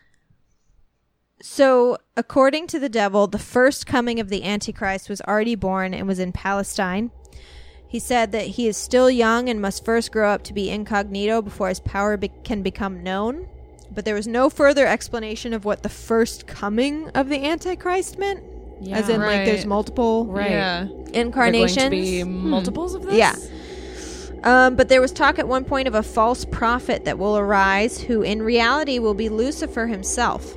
So, according to the devil, the first coming of the Antichrist was already born and was in Palestine. He said that he is still young and must first grow up to be incognito before his power be- can become known. But there was no further explanation of what the first coming of the Antichrist meant. Yeah. As in, like, Right. there's multiple Right. Yeah. incarnations. Are there going to be multiples of this? Yeah. Um, but there was talk at one point of a false prophet that will arise, who in reality will be Lucifer himself,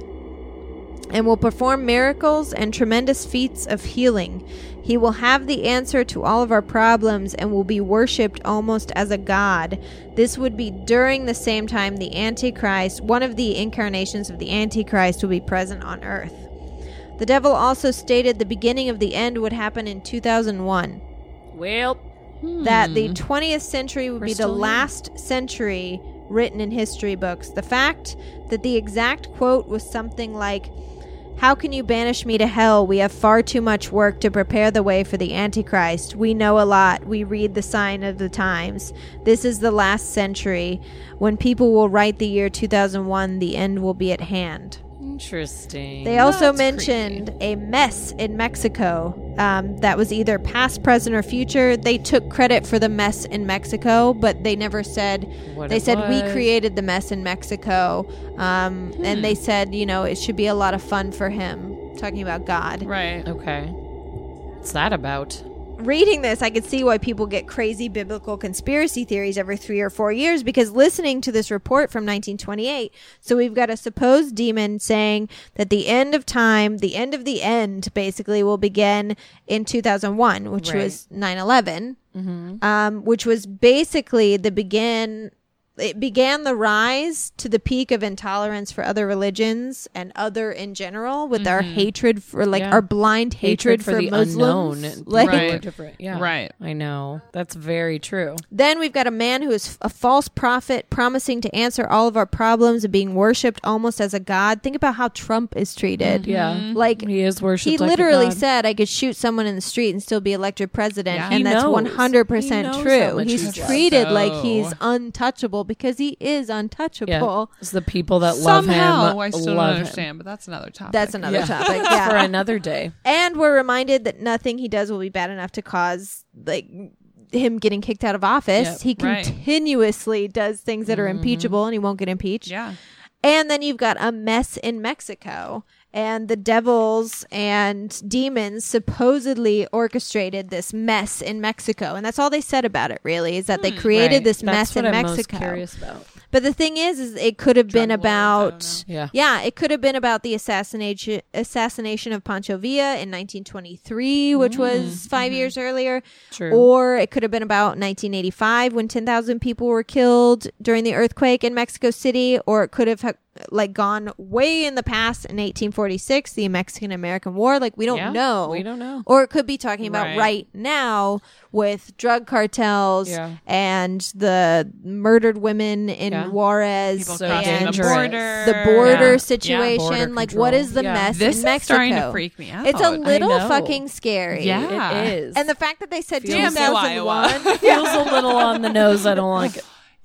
and will perform miracles and tremendous feats of healing. He will have the answer to all of our problems and will be worshipped almost as a god. This would be during the same time the Antichrist, one of the incarnations of the Antichrist, will be present on earth. The devil also stated the beginning of the end would happen in two thousand one. Well, That the twentieth century would We're be the still here. last century written in history books. The fact that the exact quote was something like, "How can you banish me to hell? We have far too much work to prepare the way for the Antichrist. We know a lot. We read the sign of the times. This is the last century. When people will write the year two thousand one, the end will be at hand." interesting. They also That's mentioned a mess in Mexico um, that was either past, present, or future. They took credit for the mess in Mexico, but they never said. What They it said we was. created the mess in Mexico, um, and they said, you know, it should be a lot of fun for him. Talking about God. Right. Okay. What's that about? Reading this, I could see why people get crazy biblical conspiracy theories every three or four years, because listening to this report from nineteen twenty-eight, so we've got a supposed demon saying that the end of time, the end of the end, basically will begin in two thousand one, which Right. was nine eleven, um, which was basically the begin. It began the rise to the peak of intolerance for other religions and other in general, with our hatred for, like, Yeah. our blind hatred, for, the Muslims. unknown. Like, Right. Right. Different. Yeah. Right. I know. That's very true. Then we've got a man who is a false prophet promising to answer all of our problems and being worshipped almost as a god. Think about how Trump is treated. Yeah. Like, He is worshipped he like a literally god. said I could shoot someone in the street and still be elected president. Yeah. And He that's knows. one hundred percent He knows true. how much He's he's loved. treated like So- he's untouchable because he is untouchable. Yeah. It's the people that love Somehow, him. I still don't love him. understand, but that's another topic. That's another Yeah. topic. For Yeah. another day. And we're reminded that nothing he does will be bad enough to cause, like, him getting kicked out of office. Yep. He Right. continuously does things that are impeachable, and he won't get impeached. Yeah. And then you've got a mess in Mexico, and the devils and demons supposedly orchestrated this mess in Mexico. And that's all they said about it, really, is that they created Right. this That's mess what in I'm Mexico. most curious about. But the thing is, is it could have been Drug lords, I about, don't Yeah. yeah, it could have been about the assassination assassination of Pancho Villa in nineteen twenty-three, which was five years earlier. True. Or it could have been about nineteen eighty-five when ten thousand people were killed during the earthquake in Mexico City. Or it could have ha- like gone way in the past in eighteen forty-six, the Mexican-American War. Like, we don't Yeah, know. we don't know. Or it could be talking about Right. right now with drug cartels Yeah. and the murdered women in Yeah. Juarez People So crossing the dangerous. border. the border Yeah. situation. Yeah, border like, control. what is the Yeah. mess This in is Mexico? starting to freak me out. It's a I little know. fucking scary. Yeah. It is. And the fact that they said Damn you, Iowa. two thousand one. feels a little on the nose. I don't like it.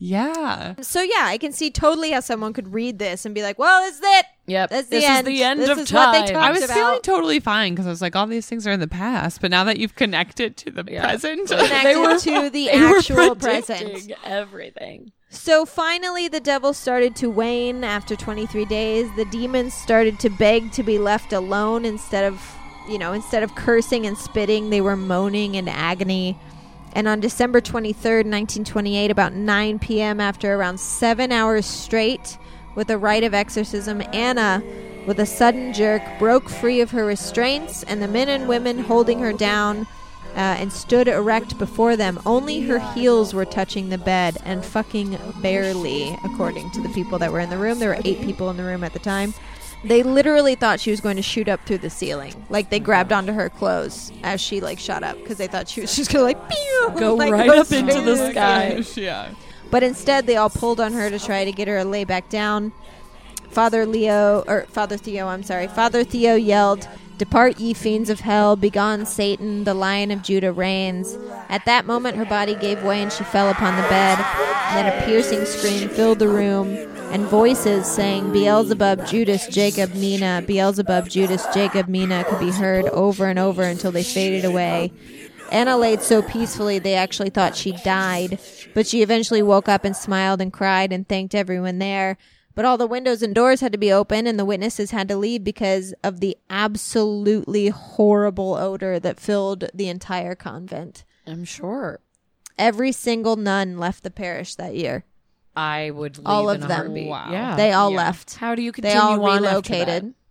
Yeah. So yeah, I can see totally how someone could read this and be like, "Well, this is it. Yep. That's the this end. is the end This of is time. what they talked I was about." feeling totally fine because I was like, all these things are in the past. But now that you've connected to the Yeah. present, Connected They were- to the They were actual predicting present. everything. So finally, the devil started to wane after twenty-three days. The demons started to beg to be left alone instead of, you know, instead of cursing and spitting, they were moaning in agony. And on December twenty-third, nineteen twenty-eight, about nine p.m., after around seven hours straight with a rite of exorcism, Anna, with a sudden jerk, broke free of her restraints, and the men and women holding her down uh, and stood erect before them. Only her heels were touching the bed, and fucking barely, according to the people that were in the room. There were eight people in the room at the time. They literally thought she was going to shoot up through the ceiling. Like, they grabbed onto her clothes as she, like, shot up because they thought she was just going to, like, pew! Go like, right go up into straight the to sky. Gosh, yeah. But instead, they all pulled on her to try to get her to lay back down. Father Leo, or Father Theo, I'm sorry. Father Theo yelled, "Depart, ye fiends of hell, begone Satan, the Lion of Judah reigns." At that moment, her body gave way and she fell upon the bed. And then a piercing scream filled the room, and voices saying, "Beelzebub, Judas, Jacob, Mina, Beelzebub, Judas, Jacob, Mina," could be heard over and over until they faded away. Anna laid so peacefully they actually thought she died, but she eventually woke up and smiled and cried and thanked everyone there. But all the windows and doors had to be open, and the witnesses had to leave because of the absolutely horrible odor that filled the entire convent. I'm sure. Every single nun left the parish that year. I would leave All of in a them. heartbeat. Wow. Yeah. They all Yeah. left. How do you They continue all on relocated. after that?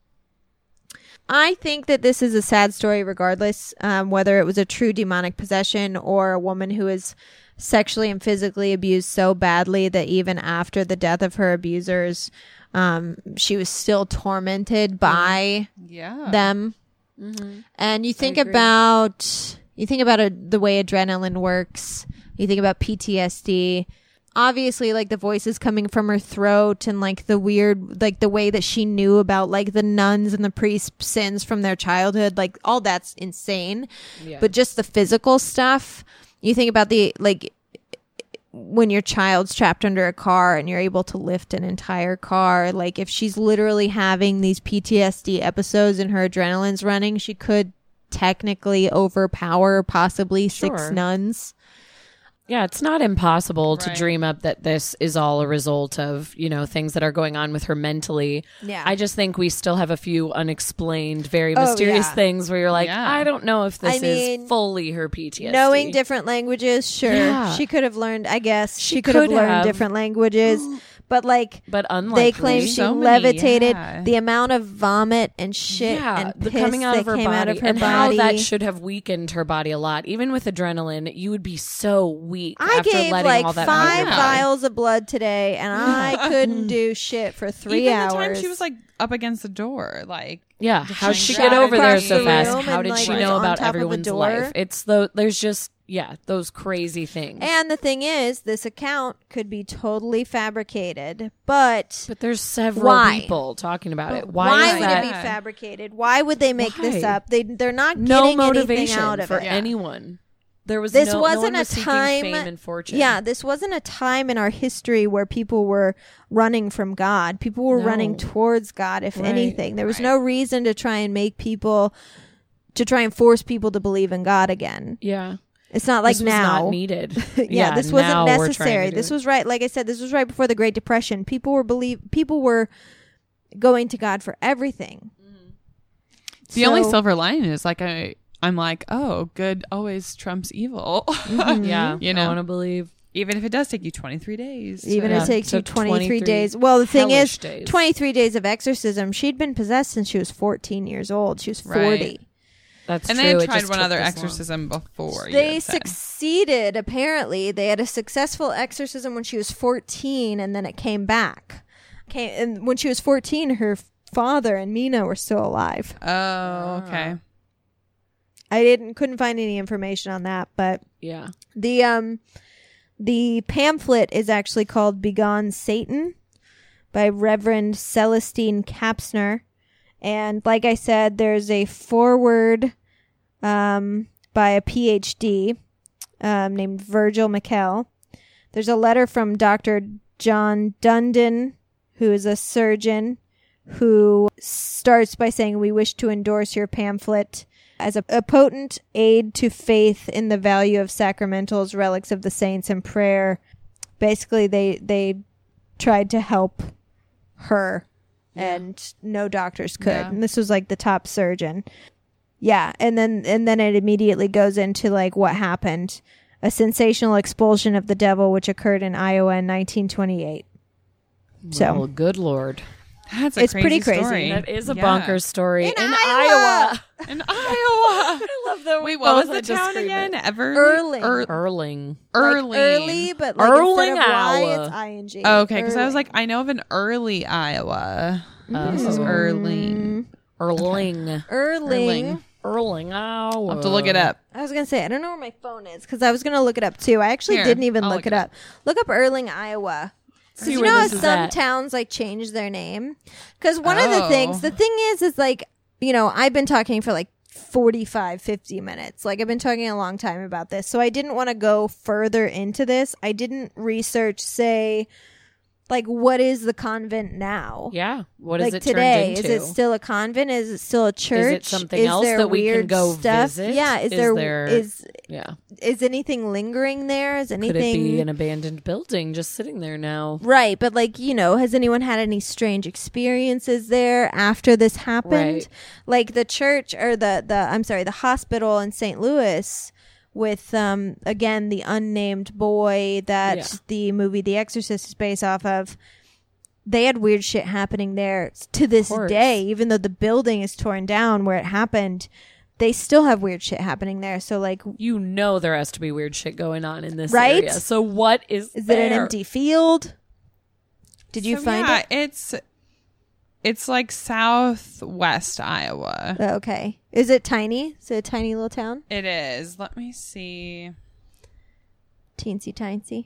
I think that this is a sad story regardless, um, whether it was a true demonic possession or a woman who is sexually and physically abused so badly that even after the death of her abusers, um, she was still tormented by Yeah. them. Mm-hmm. And you think agree. about you think about a, the way adrenaline works. You think about P T S D. Obviously, like the voices coming from her throat and like the weird, like the way that she knew about like the nuns and the priests' sins from their childhood, like all that's insane. Yeah. But just the physical stuff, you think about the like when your child's trapped under a car and you're able to lift an entire car. Like if she's literally having these P T S D episodes and her adrenaline's running, she could technically overpower possibly six Sure. nuns. Yeah, it's not impossible to Right. dream up that this is all a result of, you know, things that are going on with her mentally. Yeah. I just think we still have a few unexplained, very Oh, mysterious yeah. things where you're like, Yeah. I don't know if this I mean, is fully her P T S D. Knowing different languages, sure. Yeah. She could have learned, I guess, she, She could have could learned have. different languages. But like But unlikely. they claim she So many, levitated. yeah. The amount of vomit and shit yeah, and the piss coming out that of her came body out of her and body. how that should have weakened her body a lot. Even with adrenaline, you would be so weak I after gave letting like all that out of five your body. vials of blood today, and I couldn't do shit for three Even hours. the time she was like up against the door, like Yeah, Just how like did she shot get over there across so the fast? room How and, did like, she was know on about top of a everyone's door. life? It's the there's just yeah those crazy things. And the thing is, this account could be totally fabricated, but But there's several Why? people talking about it. why, Why, is would that it be fabricated? Why would they make this Why? up? They they're not no getting anything motivation out of for it. Yeah. anyone? There was This no, no wasn't one a was seeking time. fame and fortune. Yeah, this wasn't a time in our history where people were running from God. People were No. running towards God. If Right. anything, there was Right. no reason to try and make people to try and force people to believe in God again. yeah. It's not like This was now. not needed. yeah, this now wasn't we're trying to necessary. do This it. was right. Like I said, this was right before the Great Depression. People were believe. People were going to God for everything. the only So- silver lining is like I I'm like, oh, good always trumps evil. yeah. You I know? want to believe. Even if it does take you twenty-three days. Even Yeah, if it takes so you twenty-three, twenty-three days. Well, the thing hellish is, days. twenty-three days of exorcism. She'd been possessed since she was fourteen years old. She was Right. forty. That's and true. they It had tried just one took other this long. exorcism before. you They had said. succeeded, apparently. They had a successful exorcism when she was fourteen, and then it came back. Came, and when she was fourteen, her father and Mina were still alive. Oh, okay. I didn't couldn't find any information on that, but Yeah. the um the pamphlet is actually called Begone Satan by Reverend Celestine Kapsner. And like I said, there's a foreword um, by a P H D um, named Virgil McKell. There's a letter from Doctor John Dundon, who is a surgeon, who starts by saying, "We wish to endorse your pamphlet as a, a potent aid to faith in the value of sacramentals, relics of the saints, and prayer." Basically, they they tried to help her, and no doctors could. Yeah. And this was like the top surgeon. Yeah, and then and then it immediately goes into like what happened. A sensational expulsion of the devil, which occurred in Iowa in nineteen twenty-eight. So Well, good Lord. That's a It's crazy pretty crazy. story. That is a Yeah. bonkers story. In In, Iowa! Iowa. In Iowa. I love that. Wait, we what was both the had to town scream again? it. Ever Erling. Er- Erling. Early. Like early, but like Erling, instead of Y, Iowa. it's I N G. Oh, okay, because I was Erling. like, I know of an early Iowa. Oh. This is Erling. Erling. Erling. Erling. Erling Iowa. I'll have to look it up. I was gonna say I don't know where my phone is because I was gonna look it up too. I actually Here, didn't even I'll look, look it it up. Look up Erling, Iowa. See You where know how this is some at. towns like change their name? Because one of the Oh. things, the thing is, is like, you know, I've been talking for like forty-five, fifty minutes. Like I've been talking a long time about this. So I didn't want to go further into this. I didn't research, say, like, what is the convent now? Yeah. What like is it today, turned into? is it still a convent? Is it still a church? Is it something is else there that we can weird go stuff? visit? Yeah, is, Is there there- is yeah. is anything lingering there? Is anything Could it be an abandoned building just sitting there now? right? But like, you know, has anyone had any strange experiences there after this happened? Right. Like the church or the the I'm sorry, the hospital in Saint Louis with um again the unnamed boy that Yeah. the movie The Exorcist is based off of. They had weird shit happening there to this course. day, even though the building is torn down where it happened. They still have weird shit happening there. So, like, You know there has to be weird shit going on in this Right? area. So what is is there? it an empty field? Did you So, find yeah, it? It's it's like southwest Iowa. Oh, okay. Is it tiny? Is it a tiny little town? It is. Let me see. Teensy tiny.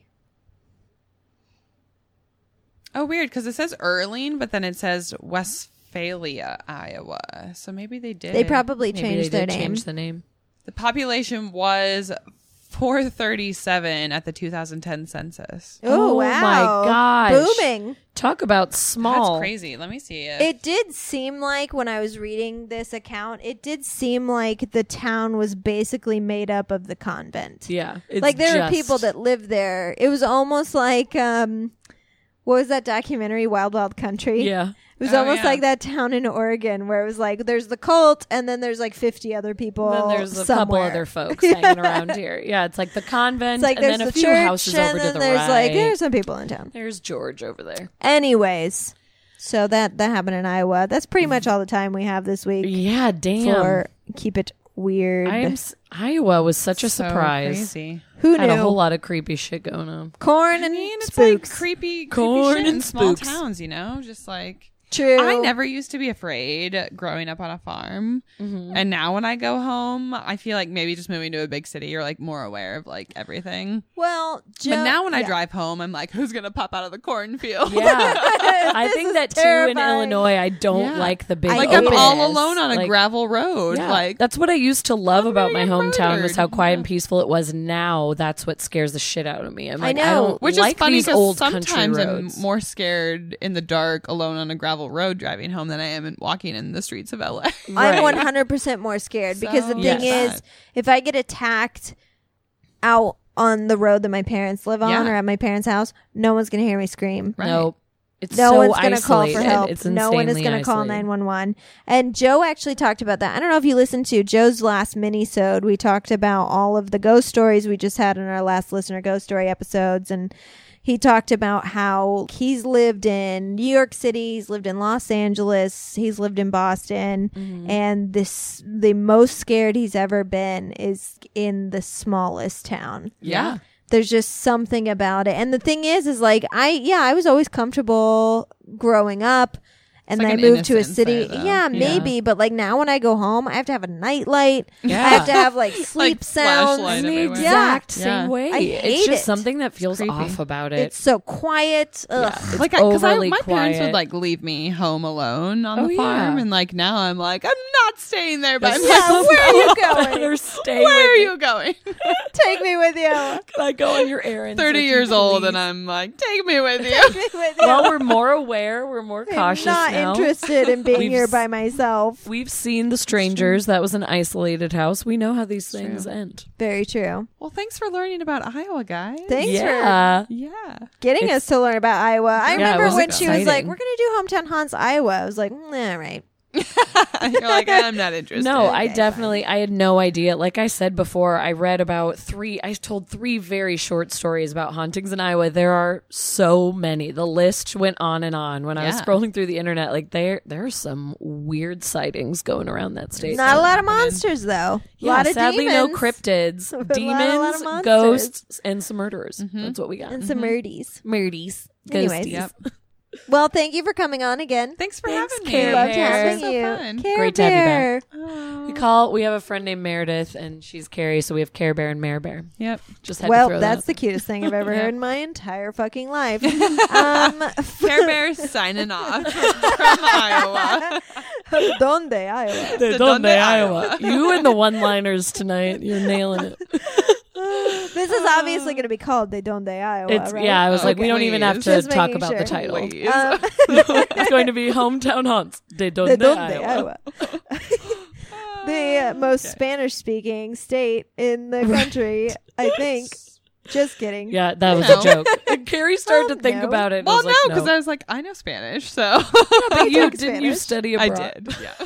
Oh, weird, because it says Erling, but then it says Westphalia, Iowa. So maybe they did. They probably Maybe changed they their did name. change the name. The population was four thirty-seven at the two thousand ten census. Oh, Oh, wow. my gosh. Booming. Talk about small. That's crazy. Let me see it. It did seem like when I was reading this account, it did seem like the town was basically made up of the convent. Yeah. It's like there just, were people that lived there. It was almost like um what was that documentary, Wild Wild Country? Yeah. It was Oh, almost yeah. like that town in Oregon where it was like there's the cult and then there's like fifty other people. Then there's a somewhere. couple other folks hanging around here. Yeah, it's like the convent It's like and there's then a the few church houses and over then to the there's right. like there's some people in town. There's George over there. Anyways, so that that happened in Iowa. That's pretty much all the time we have this week Yeah, damn. for Keep It Weird. I am s- Iowa was such a So surprise. crazy. Who Had knew? a whole lot of creepy shit going on. Corn I and mean, it's spooks. like creepy, creepy Corn shit and in small spooks. towns, you know? Just like... True. I never used to be afraid growing up on a farm. Mm-hmm. And now when I go home, I feel like maybe just moving to a big city, you're like more aware of like everything. Well, Jo- but now when I yeah. drive home, I'm like, who's going to pop out of the cornfield? Yeah. I This think is that too in terrifying. Illinois, I don't Yeah. like the big I like hate I'm openness. all alone on a Like, gravel road. Yeah, Like that's what I used to love I'm about my gonna get hometown was how murdered. quiet Yeah. and peaceful it was. Now that's what scares the shit out of me. I'm I like, I, know. don't which like is funny these because old country sometimes I'm roads. more scared in the dark alone on a gravel road driving home than I am in walking in the streets of L A. I'm Right. one hundred percent more scared because the So thing Yes. is, if I get attacked out on the road that my parents live on Yeah. or at my parents' house, no one's going to hear me scream. Right. Nope. It's No so one's going to call for isolated. help. It's No one is insanely going to call isolated. nine one one. And Joe actually talked about that. I don't know if you listened to Joe's last mini-sode. We talked about all of the ghost stories we just had in our last listener ghost story episodes. And he talked about how he's lived in New York City, he's lived in Los Angeles, he's lived in Boston. Mm-hmm. And this the most scared he's ever been is in the smallest town. Yeah. There's just something about it. And the thing is, is like, I, yeah, I was always comfortable growing up. And It's then like I an moved to a innocence city. there, though. Yeah, Yeah. maybe. But like now when I go home, I have to have a nightlight. Yeah. I have to have like sleep sounds. flashlight I'm the everywhere. exact Yeah. same Yeah. way. I it's hate just it. something that feels creepy. off about it. It's so quiet. Ugh. Yeah. It's Like, because I, overly my parents quiet. would like leave me home alone on Oh, the farm, yeah. and like now I'm like, I'm not staying there by That's myself. Yeah, where are you going? Better stay Where are with me. you going? Take me with you. Can I go on your errands? Thirty with you, years old, please? and I'm like, take me with you. Take me with you. Well, we're more aware. We're more I'm cautious not now. interested in being We've here s- by myself. We've seen The Strangers. That was an isolated house. We know how these things true. end. Very true. Well, thanks for learning about Iowa, guys. Thanks for yeah. Yeah. getting It's- us to learn about Iowa. I Yeah, it remember was when she was like, exciting. we're going to do Hometown Haunts Iowa. I was like, mm, all right. You're like, I'm not interested. No, I Okay, definitely, I had no idea. Like I said before, I read about three, I told three very short stories about hauntings in Iowa. There are so many. The list went on and on when I was Yeah. scrolling through the internet. Like there, there are some weird sightings going around that state. Not a lot of happening. monsters, though. A Yeah, lot of sadly, demons. no cryptids, But a lot- a demons, lot of monsters. ghosts, and some murderers. That's what we got. And some murdies. Murdies, Anyways. ghosties. Yep. Well, thank you for coming on again. Thanks for Thanks, having me. Care Loved Bear. having So you. fun. Care Great to have you Bear. Oh. We call. We have a friend named Meredith, and she's Carrie, so we have Care Bear and Mare Bear. Yep. Just had to Well, throw that's that. the cutest thing I've ever Yeah. heard in my entire fucking life. um, Care Bear signing off from Iowa. Donde, Iowa? De Donde, Iowa. You and the one-liners tonight. You're nailing it. This is obviously going to be called De Donde, Iowa, It's right? yeah. I was like, we don't even have Please. to Just talk making about sure. the title. Please. Um, It's going to be Hometown Haunts. De Donde, De Donde, Iowa. Iowa. The uh, most Okay. Spanish-speaking state in the country, I think. Just kidding. Yeah, that was No. a joke. And Carrie started Well, to think no. about it. And I Well, was no, like, because no. I was like, I know Spanish, so But you talk didn't you Spanish. study I abroad? did. Yeah.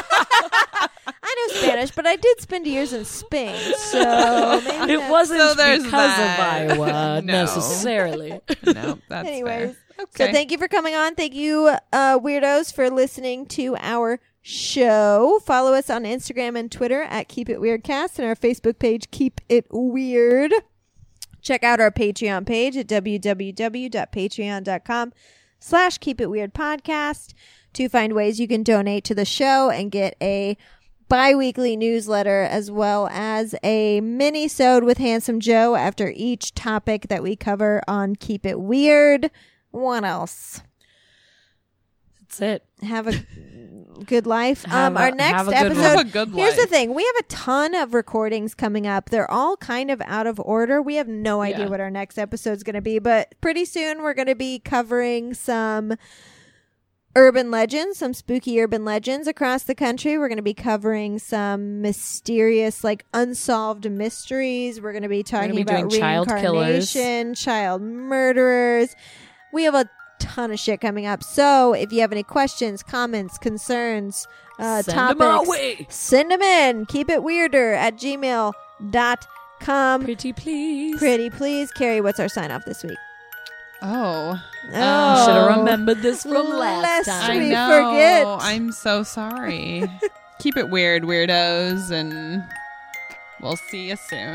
I know Spanish, but I did spend years in Spain, so maybe It that's- wasn't So there's because that. of Iowa No. necessarily. No, that's Anyways, fair. Okay. So thank you for coming on. Thank you, uh, weirdos, for listening to our show. Follow us on Instagram and Twitter at Keep It Weirdcast and our Facebook page, Keep It Weird. Check out our Patreon page at www.patreon.com slash Keep It Weird Podcast to find ways you can donate to the show and get a bi-weekly newsletter as well as a mini-sode with Handsome Joe after each topic that we cover on Keep It Weird. What else? That's it. Have a good life. Have Um, a- our next have a good episode. Have a good Here's the life. thing: we have a ton of recordings coming up. They're all kind of out of order. We have no idea Yeah. what our next episode is going to be, but pretty soon we're going to be covering some urban legends, some spooky urban legends across the country. We're going to be covering some mysterious, like unsolved mysteries. We're going to be talking be about doing child killers. reincarnation, child murderers. We have a ton of shit coming up. So if you have any questions, comments, concerns, uh, Send topics, them our way. send them in. Keep it weirder at gmail dot com. Pretty please. Pretty please. Carrie, what's our sign off this week? Oh, Oh, Should have remembered this from last Lest time. I we know. forget. I'm so sorry. Keep it weird, weirdos, and we'll see you soon.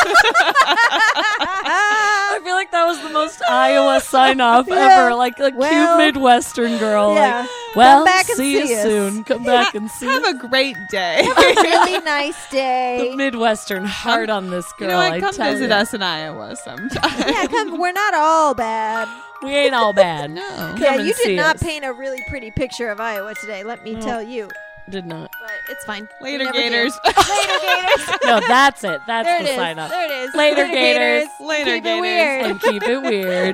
I feel like that was the most Iowa sign off Yeah. ever. Like a Well, cute Midwestern girl. yeah. Like, well, back and see, see you us. soon. Come back and see Have us. a great day. Really nice The day. Midwestern heart on this girl. You know what? I Come tell visit ya. us in Iowa sometime. Yeah, come. We're not all bad. We ain't all bad. No. Come Yeah, and you see did not us. paint a really pretty picture of Iowa today. Let me No. tell you. Did not. But it's fine. We Later, never do. Gators. Later, Gators. No, that's it. That's There the it is. sign off. There it is. Later, Gators. Later, Keep Gators. it weird. And keep it weird.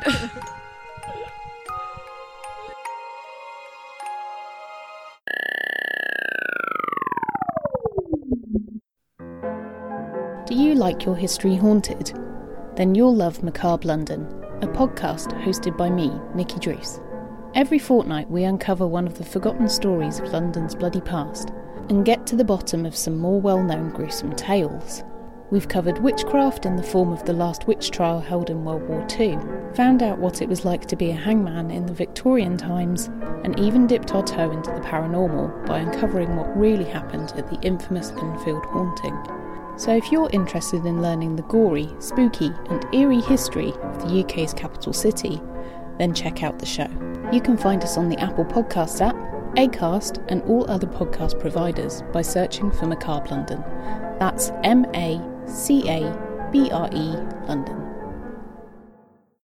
Do you like your history haunted? Then you'll love Macabre London, a podcast hosted by me, Nikki Druce. Every fortnight we uncover one of the forgotten stories of London's bloody past and get to the bottom of some more well-known gruesome tales. We've covered witchcraft in the form of the last witch trial held in World War Two, found out what it was like to be a hangman in the Victorian times, and even dipped our toe into the paranormal by uncovering what really happened at the infamous Enfield haunting. So if you're interested in learning the gory, spooky and eerie history of the U K's capital city, then check out the show. You can find us on the Apple Podcasts app, Acast and all other podcast providers by searching for Macabre London. That's M A C A B R E London.